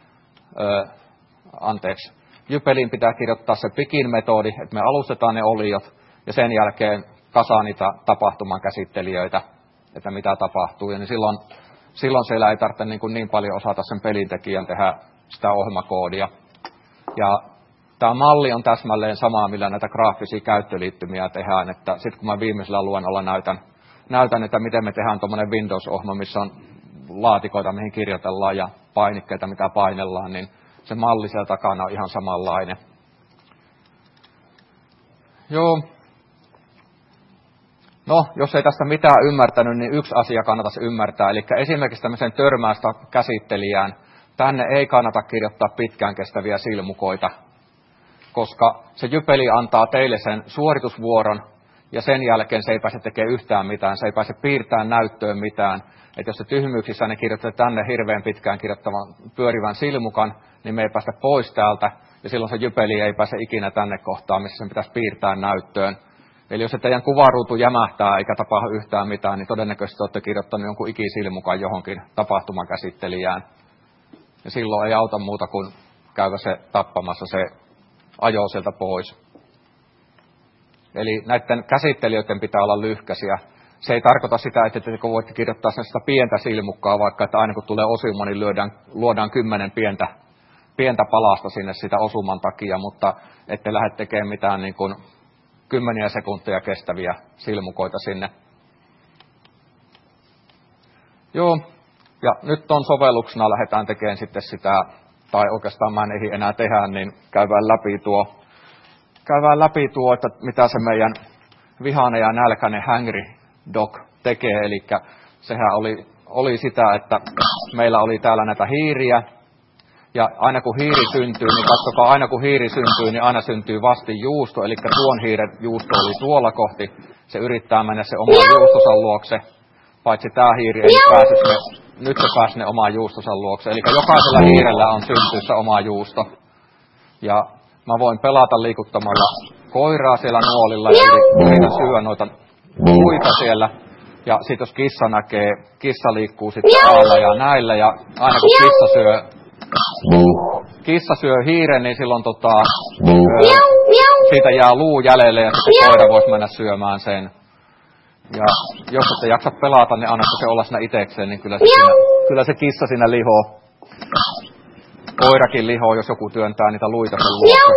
jypeliin pitää kirjoittaa se pikin metodi, että me alustetaan ne oliot ja sen jälkeen kasaa niitä tapahtuman käsittelijöitä, että mitä tapahtuu. Ja niin silloin siellä ei tarvitse niin paljon osata sen pelintekijän tehdä sitä ohjelmakoodia. Ja tämä malli on täsmälleen sama, millä näitä graafisia käyttöliittymiä tehdään. Että sitten kun mä viimeisellä luennolla näytän, että miten me tehdään tuommoinen Windows-ohjelma, missä on laatikoita, mihin kirjoitellaan ja painikkeita, mitä painellaan, niin se malli siellä takana on ihan samanlainen. Joo. No, jos ei tästä mitään ymmärtänyt, niin yksi asia kannattaisi ymmärtää. Eli esimerkiksi tämmöisen törmäystä käsittelijään, tänne ei kannata kirjoittaa pitkään kestäviä silmukoita, koska se jypeli antaa teille sen suoritusvuoron, ja sen jälkeen se ei pääse tekemään yhtään mitään, se ei pääse piirtämään näyttöön mitään. Että jos se tyhmyyksissä ne kirjoittaa tänne hirveän pitkään kirjoittavan pyörivän silmukan, niin me ei päästä pois täältä, ja silloin se jypeli ei pääse ikinä tänne kohtaan, missä sen pitäisi piirtää näyttöön. Eli jos se teidän kuvaruutu jämähtää eikä tapahdu yhtään mitään, niin todennäköisesti olette kirjoittanut jonkun ikisilmukan johonkin tapahtumakäsittelijään. Ja silloin ei auta muuta kuin käydä se tappamassa se ajo sieltä pois. Eli näiden käsittelijöiden pitää olla lyhkäisiä. Se ei tarkoita sitä, että te voitte kirjoittaa sitä pientä silmukkaa, vaikka että aina kun tulee osuma, niin luodaan 10 pientä palasta sinne sitä osuman takia, mutta ette lähde tekemään mitään niin kuin 10 sekuntia kestäviä silmukoita sinne. Joo, ja nyt on sovelluksena lähdetään tekemään sitten sitä, tai oikeastaan mä en ehdi enää tehdä, niin käydään läpi tuo, että mitä se meidän vihainen ja nälkäinen hangry dog tekee. Eli sehän oli sitä, että meillä oli täällä näitä hiiriä, ja aina kun hiiri syntyy, niin katsokaa, aina kun hiiri syntyy, niin aina syntyy vastin juusto, eli tuon hiiren juusto oli tuolla kohti, se yrittää mennä se oman juustonsa luokse, paitsi tämä hiiri ei pääsisi, nyt se pääsi ne omaan juustonsa luokse, eli jokaisella hiirellä on syntyessä oma juusto, ja mä voin pelata liikuttamalla koiraa siellä nuolilla ja yritän syödä noita puita siellä, ja sitten jos kissa näkee, kissa liikkuu sitten alla ja näillä, ja aina kun kissa syö hiiren, niin silloin siitä jää luu jäljelle ja sitten koira voisi mennä syömään sen. Ja jos ette jaksa pelata, niin annatte se olla siinä itekseen, niin kyllä se kissa siinä lihoo. Koirakin lihoo, jos joku työntää niitä luita sen luokse.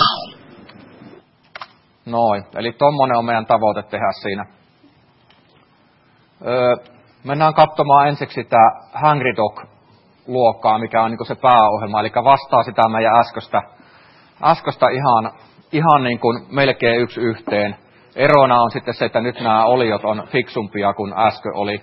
Noin, eli tommonen on meidän tavoite tehdä siinä. Mennään katsomaan ensiksi sitä Hungry Dog-luokkaa, mikä on niin kuin se pääohjelma, eli vastaa sitä meidän äskeistä ihan niin kuin melkein yksi yhteen. Erona on sitten se, että nyt nämä oliot on fiksumpia kuin äsken oli.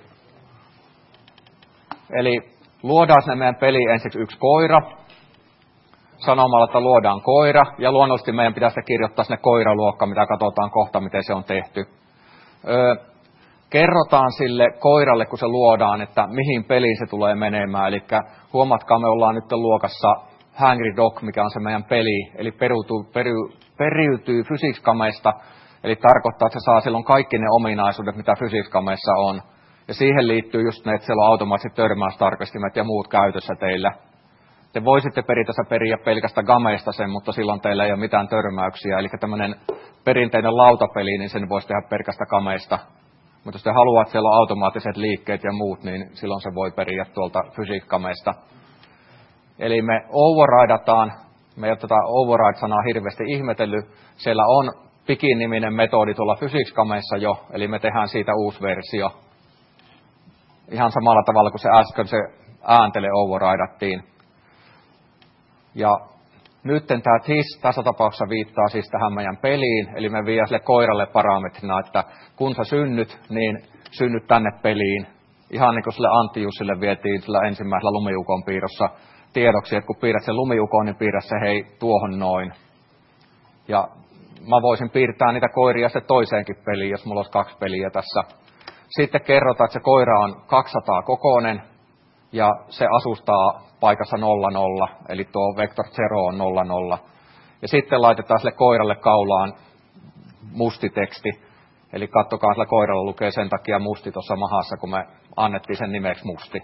Eli luodaan sinne meidän peliin ensiksi yksi koira, sanomalla, että luodaan koira, ja luonnollisesti meidän pitää sitä kirjoittaa sinne koiraluokka, mitä katsotaan kohta, miten se on tehty. kerrotaan sille koiralle, kun se luodaan, että mihin peliin se tulee menemään. Eli huomatkaa, me ollaan nyt luokassa Hungry Dog, mikä on se meidän peli, eli periytyy fysiikskameista, eli tarkoittaa, että se saa silloin kaikki ne ominaisuudet, mitä fysiikskameissa on. Ja siihen liittyy just ne, että siellä on automaattiset törmäystarkastimet ja muut käytössä teillä. Te voisitte periaatteessa periä pelkästään gameista sen, mutta silloin teillä ei ole mitään törmäyksiä. Eli tämmöinen perinteinen lautapeli, niin sen voisi tehdä pelkästään gameista. Mutta jos te haluatte, että siellä on automaattiset liikkeet ja muut, niin silloin se voi periä tuolta fysiikkameista. Eli me overridataan, me ei ole tätä override-sanaa hirveästi ihmetellyt. Siellä on Pikin-niminen metodi tuolla fysiikskameissa jo, eli me tehdään siitä uusi versio. Ihan samalla tavalla kuin se äsken se ääntele overridattiin. Ja nyt tämä TIS tässä tapauksessa viittaa siis tähän meidän peliin, eli me viedään sille koiralle parametrina, että kun sä synnyt, niin synnyt tänne peliin. Ihan niin kuin sille Antti Jussille vietiin sillä ensimmäisellä lumiukon piirrossa tiedoksi, että kun piirrät sen lumiukon, niin piirrät se hei tuohon noin. Ja mä voisin piirtää niitä koiria sitten toiseenkin peliin, jos mulla olisi 2 peliä tässä. Sitten kerrotaan, että se koira on 200 kokoinen ja se asustaa paikassa 00, eli tuo vector 0 on 00. Ja sitten laitetaan sille koiralle kaulaan musti teksti. Eli katsokaa, sillä koiralla lukee sen takia musti tuossa mahassa, kun me annettiin sen nimeksi musti.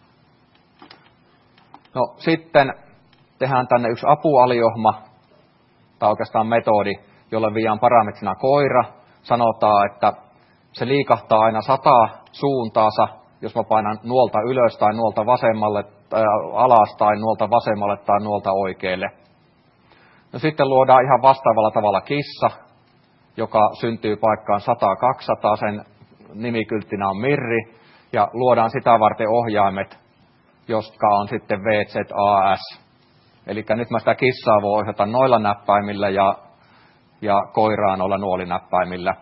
No sitten tehdään tänne yksi apualiohma, tai oikeastaan metodi, jolle viedään parametrina koira. Sanotaan, että se liikahtaa aina 100 suuntaansa, jos mä painan nuolta ylös tai nuolta vasemmalle, tai alas tai nuolta vasemmalle tai nuolta oikealle. No sitten luodaan ihan vastaavalla tavalla kissa, joka syntyy paikkaan 100-200, sen nimikylttinä on Mirri, ja luodaan sitä varten ohjaimet, jotka on sitten VZAS. Eli nyt mä sitä kissaa voi ohjata noilla näppäimillä ja koiraa noilla nuolinäppäimillä.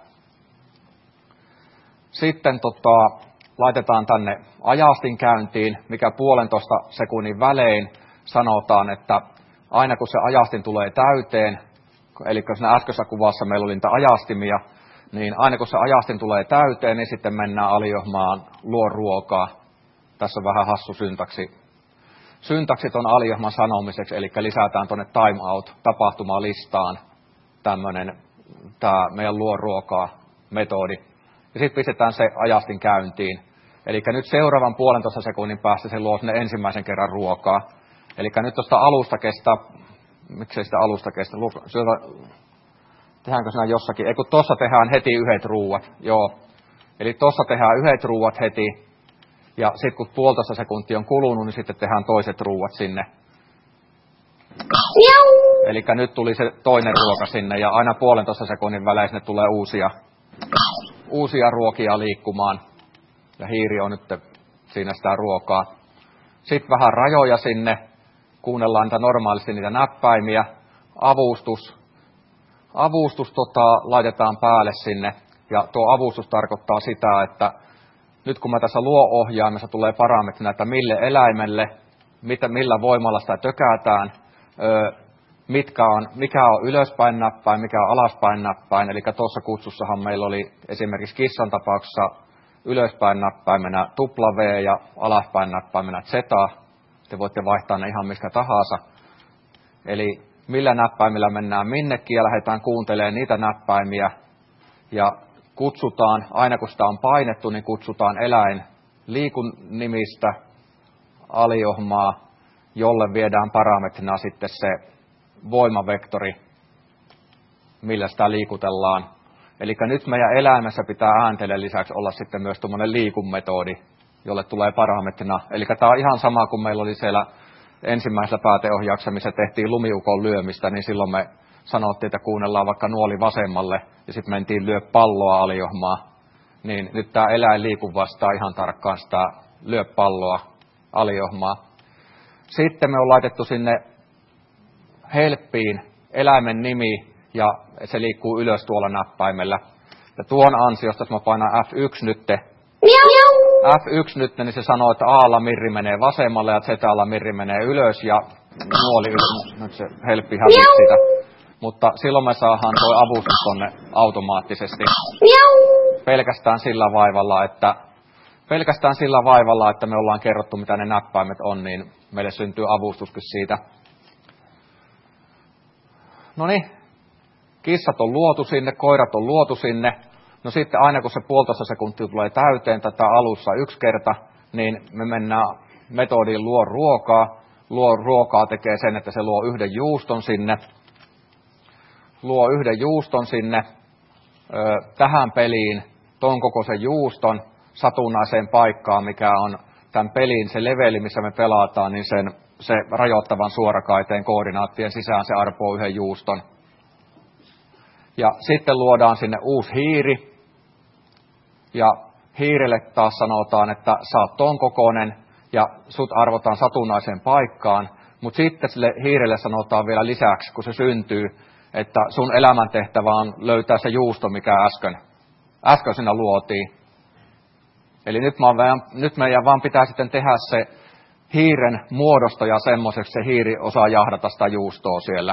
Sitten laitetaan tänne ajastin käyntiin, mikä 1,5 sekunnin välein sanotaan, että aina kun se ajastin tulee täyteen, eli siinä äskeisessä kuvassa meillä oli niitä ajastimia, niin aina kun se ajastin tulee täyteen, niin sitten mennään aliohmaan luo ruokaa. Tässä on vähän hassu syntaksi. Syntaksit on aliohman sanomiseksi, eli lisätään tuonne timeout tapahtumalistaan tämä meidän luo ruokaa metodi. Ja sitten pistetään se ajastin käyntiin. Eli nyt seuraavan 1,5 sekunnin päästä se luo sinne ensimmäisen kerran ruokaa. Eli nyt tuosta alusta kestää, miksei sitä alusta kestä, tehdäänkö siinä jossakin, ei kun tuossa tehdään heti 1 ruuat, joo. Eli tuossa tehdään 1 ruuat heti, ja sitten kun 1,5 sekuntia on kulunut, niin sitten tehdään toiset ruuat sinne. Eli nyt tuli se toinen ruoka sinne, ja aina 1,5 sekunnin välein sinne tulee uusia ruokia liikkumaan. Ja hiiri on nyt siinä sitä ruokaa. Sitten vähän rajoja sinne. Kuunnellaan niitä normaalisti niitä näppäimiä. Avustus laitetaan päälle sinne. Ja tuo avustus tarkoittaa sitä, että nyt kun mä tässä luo-ohjaimessa tulee parametrina, että mille eläimelle, millä voimalla sitä tökätään, mikä on ylöspäin näppäin, mikä on alaspäin näppäin. Eli tuossa kutsussahan meillä oli esimerkiksi kissan tapauksessa ylöspäin näppäimenä W ja alaspäin näppäimenä Z. Te voitte vaihtaa ne ihan mistä tahansa. Eli millä näppäimillä mennään minnekin ja lähdetään kuuntelemaan niitä näppäimiä. Ja kutsutaan, aina kun sitä on painettu, niin kutsutaan eläin liikun nimistä aliohmaa, jolle viedään parametrina sitten se voimavektori, millä sitä liikutellaan. Eli nyt meidän eläimessä pitää ääntelen lisäksi olla sitten myös tuommoinen liikunmetodi, jolle tulee parametrina. Eli tämä on ihan sama kuin meillä oli siellä ensimmäisellä pääteohjauksessa, missä tehtiin lumiukon lyömistä, niin silloin me sanottiin, että kuunnellaan vaikka nuoli vasemmalle, ja sitten mentiin lyö palloa aliohmaa. Niin nyt tämä eläin liiku vastaa ihan tarkkaan sitä lyö palloa aliohmaa. Sitten me on laitettu sinne helppiin eläimen nimi, ja se liikkuu ylös tuolla näppäimellä. Ja tuon ansiosta, jos mä painan F1 nyt, niin se sanoo, että A-alla mirri menee vasemmalle ja Z-alla mirri menee ylös ja nuoli ylös. Nyt se helppi hävisi sitä. Mutta silloin me saadaan tuo avustus tonne automaattisesti. pelkästään sillä vaivalla, että me ollaan kerrottu, mitä ne näppäimet on, niin meille syntyy avustuskin siitä. No niin, kissat on luotu sinne, koirat on luotu sinne. No sitten aina kun se 1,5 sekuntia tulee täyteen tätä alussa 1 kerta, niin me mennään metodiin luo ruokaa. Luo ruokaa tekee sen, että se luo yhden juuston sinne tähän peliin, ton kokoisen juuston satunnaiseen paikkaan, mikä on tämän pelin se leveli, missä me pelataan, niin se rajoittavan suorakaiteen koordinaattien sisään se arpoo yhden juuston. Ja sitten luodaan sinne uusi hiiri, ja hiirelle taas sanotaan, että sä oot ton kokoinen, ja sut arvotaan satunnaiseen paikkaan, mutta sitten sille hiirelle sanotaan vielä lisäksi, kun se syntyy, että sun elämäntehtävä on löytää se juusto, mikä äsken siinä luotiin. Eli nyt meidän vaan pitää sitten tehdä se hiiren muodostaja semmoiseksi, se hiiri osaa jahdata sitä juustoa siellä.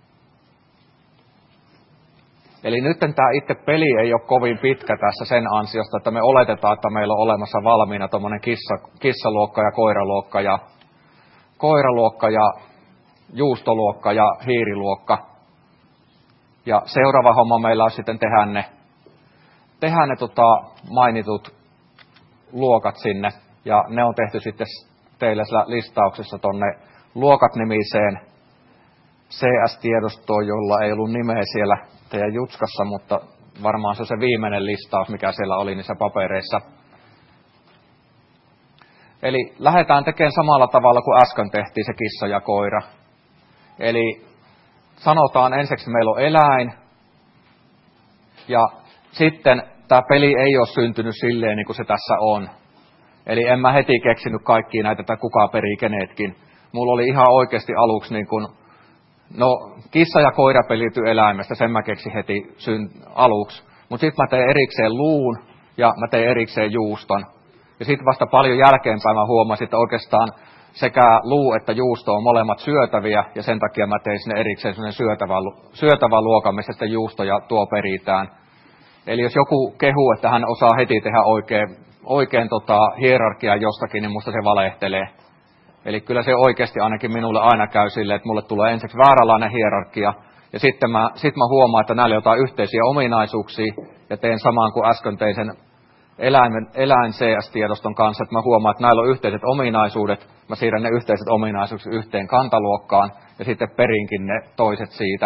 Eli nyt tämä itse peli ei ole kovin pitkä tässä sen ansiosta, että me oletetaan, että meillä on olemassa valmiina tuommoinen kissaluokka ja koiraluokka ja juustoluokka ja hiiriluokka. Ja seuraava homma meillä on sitten tehdä ne mainitut luokat sinne. Ja ne on tehty sitten teille listauksessa tonne luokat-nimiseen CS-tiedostoon, jolla ei ollut nimeä siellä teidän jutskassa, mutta varmaan se on se viimeinen listaus, mikä siellä oli niissä papereissa. Eli lähdetään tekemään samalla tavalla kuin äsken tehtiin se kissa ja koira. Eli sanotaan ensiksi, että meillä on eläin, ja sitten tämä peli ei ole syntynyt silleen, niin kuin se tässä on. Eli en mä heti keksinyt kaikkia näitä, että kuka perii kenetkin. Mulla oli ihan oikeasti aluksi niin kuin, kissa ja koira peliytyy eläimestä, sen mä keksin heti aluksi. Mutta sitten mä tein erikseen luun ja mä tein erikseen juuston. Ja sitten vasta paljon jälkeenpäin mä huomasin, että oikeastaan sekä luu että juusto on molemmat syötäviä, ja sen takia mä tein sinne erikseen syötävä luokan, missä sitten juusto ja tuo peritään. Eli jos joku kehuu, että hän osaa heti tehdä oikein hierarkiaa jostakin, niin musta se valehtelee. Eli kyllä se oikeasti ainakin minulle aina käy silleen, että mulle tulee ensiksi vääränlainen hierarkia, ja sitten mä huomaan, että näillä on jotain yhteisiä ominaisuuksia, ja teen samaan kuin äsken tein sen eläin CS-tiedoston kanssa, että mä huomaan, että näillä on yhteiset ominaisuudet, mä siirrän ne yhteiset ominaisuudet yhteen kantaluokkaan, ja sitten perinkin ne toiset siitä.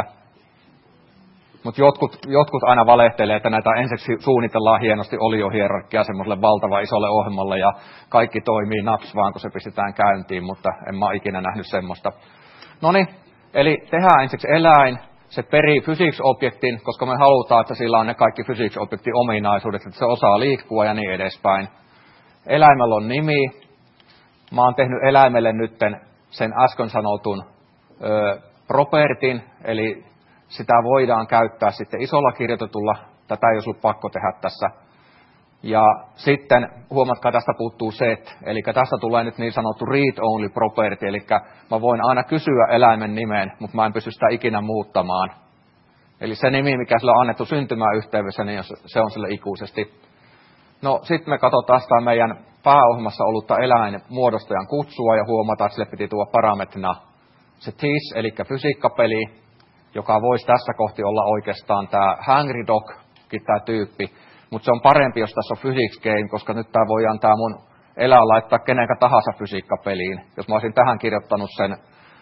Mutta jotkut aina valehtelee, että näitä ensiksi suunnitellaan hienosti oliohierarkiaa semmoiselle valtavan isolle ohjelmalle, ja kaikki toimii naps vaan, kun se pistetään käyntiin, mutta en mä ole ikinä nähnyt semmoista. Noniin, eli tehdään ensiksi eläin, se perii physics-objektin, koska me halutaan, että sillä on ne kaikki physics-objektin ominaisuudet, että se osaa liikkua ja niin edespäin. Eläimellä on nimi. Mä oon tehnyt eläimelle nytten sen äsken sanotun propertin, eli sitä voidaan käyttää sitten isolla kirjoitetulla. Tätä ei olisi ollut pakko tehdä tässä. Ja sitten huomatkaa, tästä puuttuu set, eli tästä tulee nyt niin sanottu read-only property, eli mä voin aina kysyä eläimen nimen, mutta mä en pysty sitä ikinä muuttamaan. Eli se nimi, mikä sille on annettu syntymäyhteydessä, niin se on sille ikuisesti. No sitten me katsotaan sitä meidän pääohjelmassa ollutta eläinmuodostajan kutsua ja huomataan, että sille piti tuoda parametrina se TIS, eli fysiikkapeli, joka voisi tässä kohti olla oikeastaan tämä Hungry Dog-kin tämä tyyppi. Mutta se on parempi, jos tässä on physics game, koska nyt tämä voi antaa mun elää laittaa kenenkä tahansa fysiikkapeliin. Jos mä olisin tähän kirjoittanut sen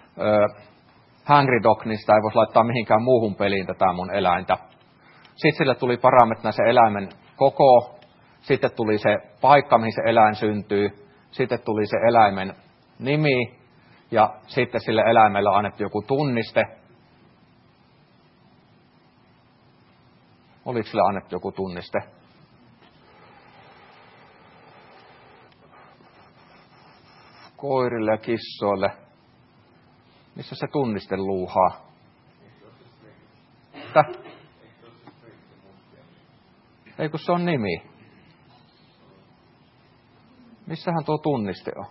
Hungry Dog, niin sitä ei voisi laittaa mihinkään muuhun peliin tätä mun eläintä. Sitten sille tuli parametrina se eläimen koko, sitten tuli se paikka, mihin se eläin syntyy, sitten tuli se eläimen nimi, ja sitten sille eläimelle on annettu joku tunniste. Oliko sille annettu joku tunniste? Koirille ja kissoille. Missä se tunniste luuhaa? Ei kun se on nimi. Missähän tuo tunniste on?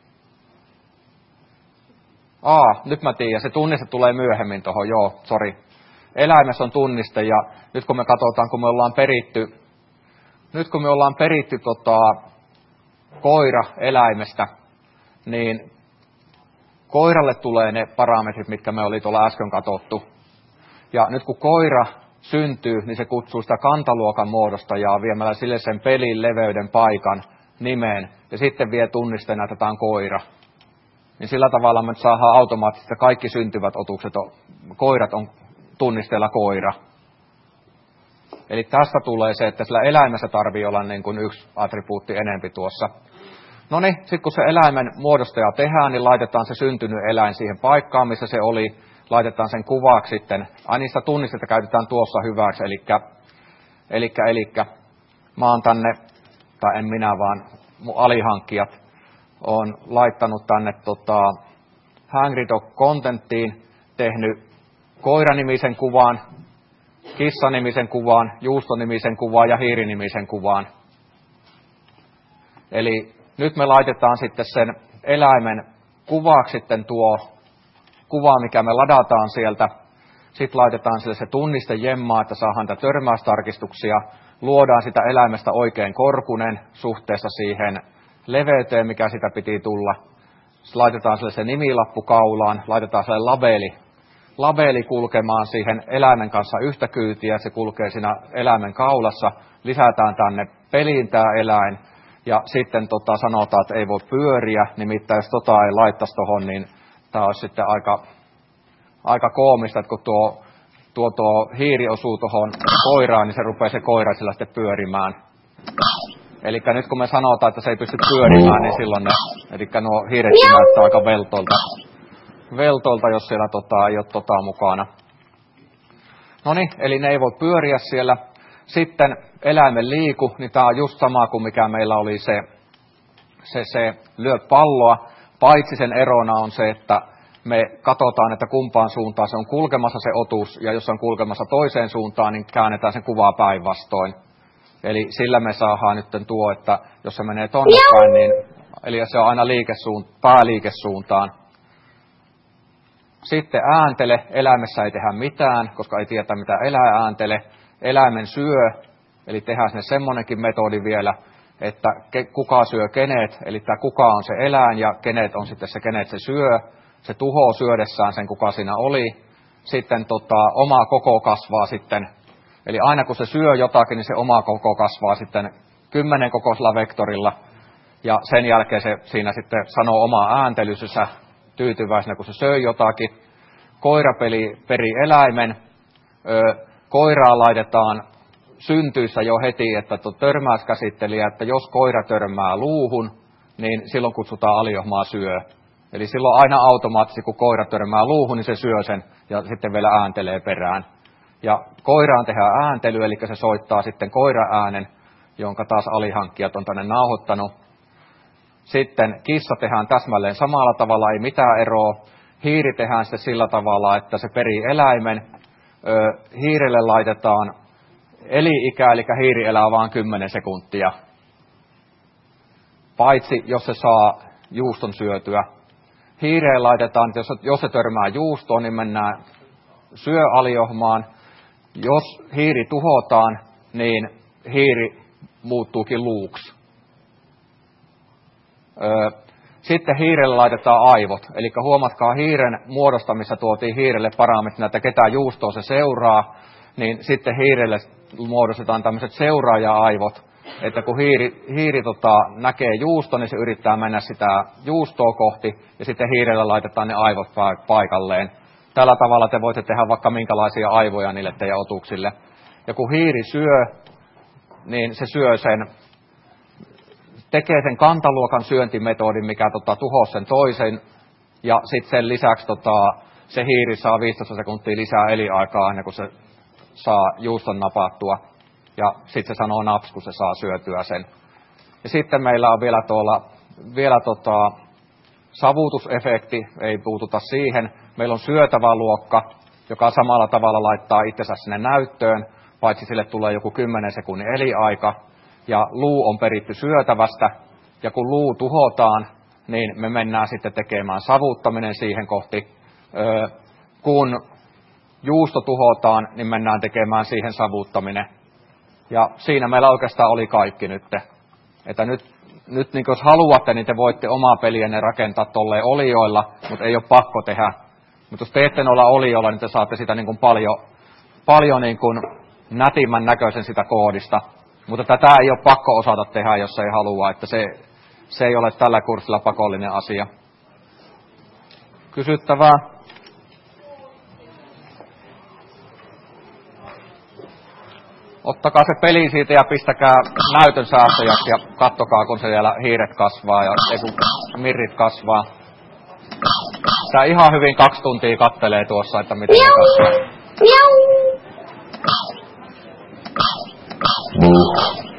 Nyt mä tiedän. Se tunniste tulee myöhemmin tuohon. Sori. Eläimessä on tunniste, ja nyt kun me katsotaan, kun me ollaan peritty nyt kun me ollaan peritty koira eläimestä, niin koiralle tulee ne parametrit, mitkä me oli tuolla äsken katsottu. Ja nyt kun koira syntyy, niin se kutsuu sitä kantaluokan muodostajaa viemällä sille sen pelin, leveyden, paikan, nimen, ja sitten vie tunnisteena, että tämä on koira. Niin sillä tavalla me saadaan automaattisesti kaikki syntyvät otukset, koirat on tunnisteella koira. Eli tästä tulee se, että sillä eläimessä tarvii olla niin kuin yksi attribuutti enempi tuossa. No niin, sitten kun se eläimen muodostaja tehdään, niin laitetaan se syntynyt eläin siihen paikkaan, missä se oli. Laitetaan sen kuvaksi sitten. Niistä tunnistetta käytetään tuossa hyväksi. Eli mä oon tänne, tai en minä vaan mun alihankkijat, on laittanut tänne Hangry Dog Contenttiin, tehnyt koiranimisen kuvan, kissanimisen kuvan, juustonimisen kuvan ja hiirinimisen kuvan. Eli nyt me laitetaan sitten sen eläimen kuvaksi sitten tuo kuva, mikä me ladataan sieltä. Sitten laitetaan sille se tunniste jemmaa, että saadaan niitä törmäystarkistuksia. Luodaan sitä eläimestä oikein korkunen suhteessa siihen leveyteen, mikä sitä piti tulla. Sitten laitetaan sille se nimilappu kaulaan, laitetaan sille labeli kulkemaan siihen eläimen kanssa yhtä kyytiä, se kulkee siinä eläimen kaulassa. Lisätään tänne peliin tämä eläin. Ja sitten sanotaan, että ei voi pyöriä, nimittäin jos ei laittaisi tuohon, niin tämä olisi sitten aika koomista, että kun tuo hiiri osuu tuohon koiraan, niin se rupeaa se koira sillä sitten pyörimään. Eli nyt kun me sanotaan, että se ei pysty pyörimään, niin silloin nuo hiiret näyttää aika veltolta, jos siellä ei ole mukana. No niin, eli ne ei voi pyöriä siellä. Sitten eläimen liiku, niin tämä on just sama kuin mikä meillä oli se lyö palloa, paitsi sen erona on se, että me katsotaan, että kumpaan suuntaan se on kulkemassa se otus, ja jos se on kulkemassa toiseen suuntaan, niin käännetään sen kuvaa päinvastoin. Eli sillä me saadaan nyt tuo, että jos se menee tonne päin, niin eli se on aina pääliikesuuntaan. Sitten ääntele. Eläimessä ei tehdä mitään, koska ei tiedä mitä ääntele. Eläimen syö, eli tehdään sinne semmoinenkin metodi vielä, että kuka syö kenet, eli tämä kuka on se eläin ja kenet on sitten se kenet se syö. Se tuhoaa syödessään sen, kuka siinä oli. Sitten oma koko kasvaa sitten. Eli aina kun se syö jotakin, niin se oma koko kasvaa sitten 10 kokoisella vektorilla. Ja sen jälkeen se siinä sitten sanoo omaa ääntelysynsä tyytyväisenä, kun se söi jotakin. Koira peri eläimen. Koiraan laitetaan syntyissä jo heti, että törmäyskäsittelijä, että jos koira törmää luuhun, niin silloin kutsutaan aliohmaa syö. Eli silloin aina automaattisesti, kun koira törmää luuhun, niin se syö sen ja sitten vielä ääntelee perään. Ja koiraan tehdään ääntely, eli se soittaa sitten koira-äänen, jonka taas alihankkijat on tänne nauhoittanut. Sitten kissa tehdään täsmälleen samalla tavalla, ei mitään eroa. Hiiri tehdään sitten sillä tavalla, että se perii eläimen. Hiirelle laitetaan eli-ikä, eli hiiri elää vain 10 sekuntia. Paitsi jos se saa juuston syötyä. Hiireen laitetaan, että jos se törmää juustoon, niin mennään syöaliohmaan. Jos hiiri tuhotaan, niin hiiri muuttuukin luuksi. Sitten hiirelle laitetaan aivot. Eli huomatkaa hiiren muodostamissa tuotiin hiirelle parametrina, että ketä juustoa se seuraa, niin sitten hiirelle muodostetaan tämmöiset seuraaja-aivot. Että kun hiiri näkee juusto, niin se yrittää mennä sitä juustoa kohti, ja sitten hiirelle laitetaan ne aivot paikalleen. Tällä tavalla te voitte tehdä vaikka minkälaisia aivoja niille teidän otuksille. Ja kun hiiri syö, niin se syö tekee sen kantaluokan syöntimetodin, mikä tuhoaa sen toisen, ja sitten sen lisäksi se hiiri saa 15 sekuntia lisää eliaikaa ennen kuin se saa juuston napattua. Ja sitten se sanoo naps, kun se saa syötyä sen. Ja sitten meillä on vielä savutusefekti, ei puututa siihen. Meillä on syötävä luokka, joka samalla tavalla laittaa itsensä sinne näyttöön, paitsi sille tulee joku 10 sekunnin eliaika. Ja luu on peritty syötävästä, ja kun luu tuhotaan, niin me mennään sitten tekemään savuttaminen siihen kohti. Kun juusto tuhotaan, niin mennään tekemään siihen savuttaminen. Ja siinä meillä oikeastaan oli kaikki nyt. Että nyt niin jos haluatte, niin te voitte omaa peliänne rakentaa tolleen olioilla, mutta ei ole pakko tehdä. Mutta jos te ette olla olioilla, niin te saatte sitä niin kuin paljon niin kuin nätimmän näköisen sitä koodista. Mutta tätä ei ole pakko osata tehdä, jos ei halua, että se ei ole tällä kurssilla pakollinen asia. Kysyttävää? Ottakaa se peli siitä ja pistäkää näytön säästäjäksi ja kattokaa, kun se siellä hiiret kasvaa ja mirrit kasvaa. Tää ihan hyvin 2 tuntia kattelee tuossa, että miten se kasvaa.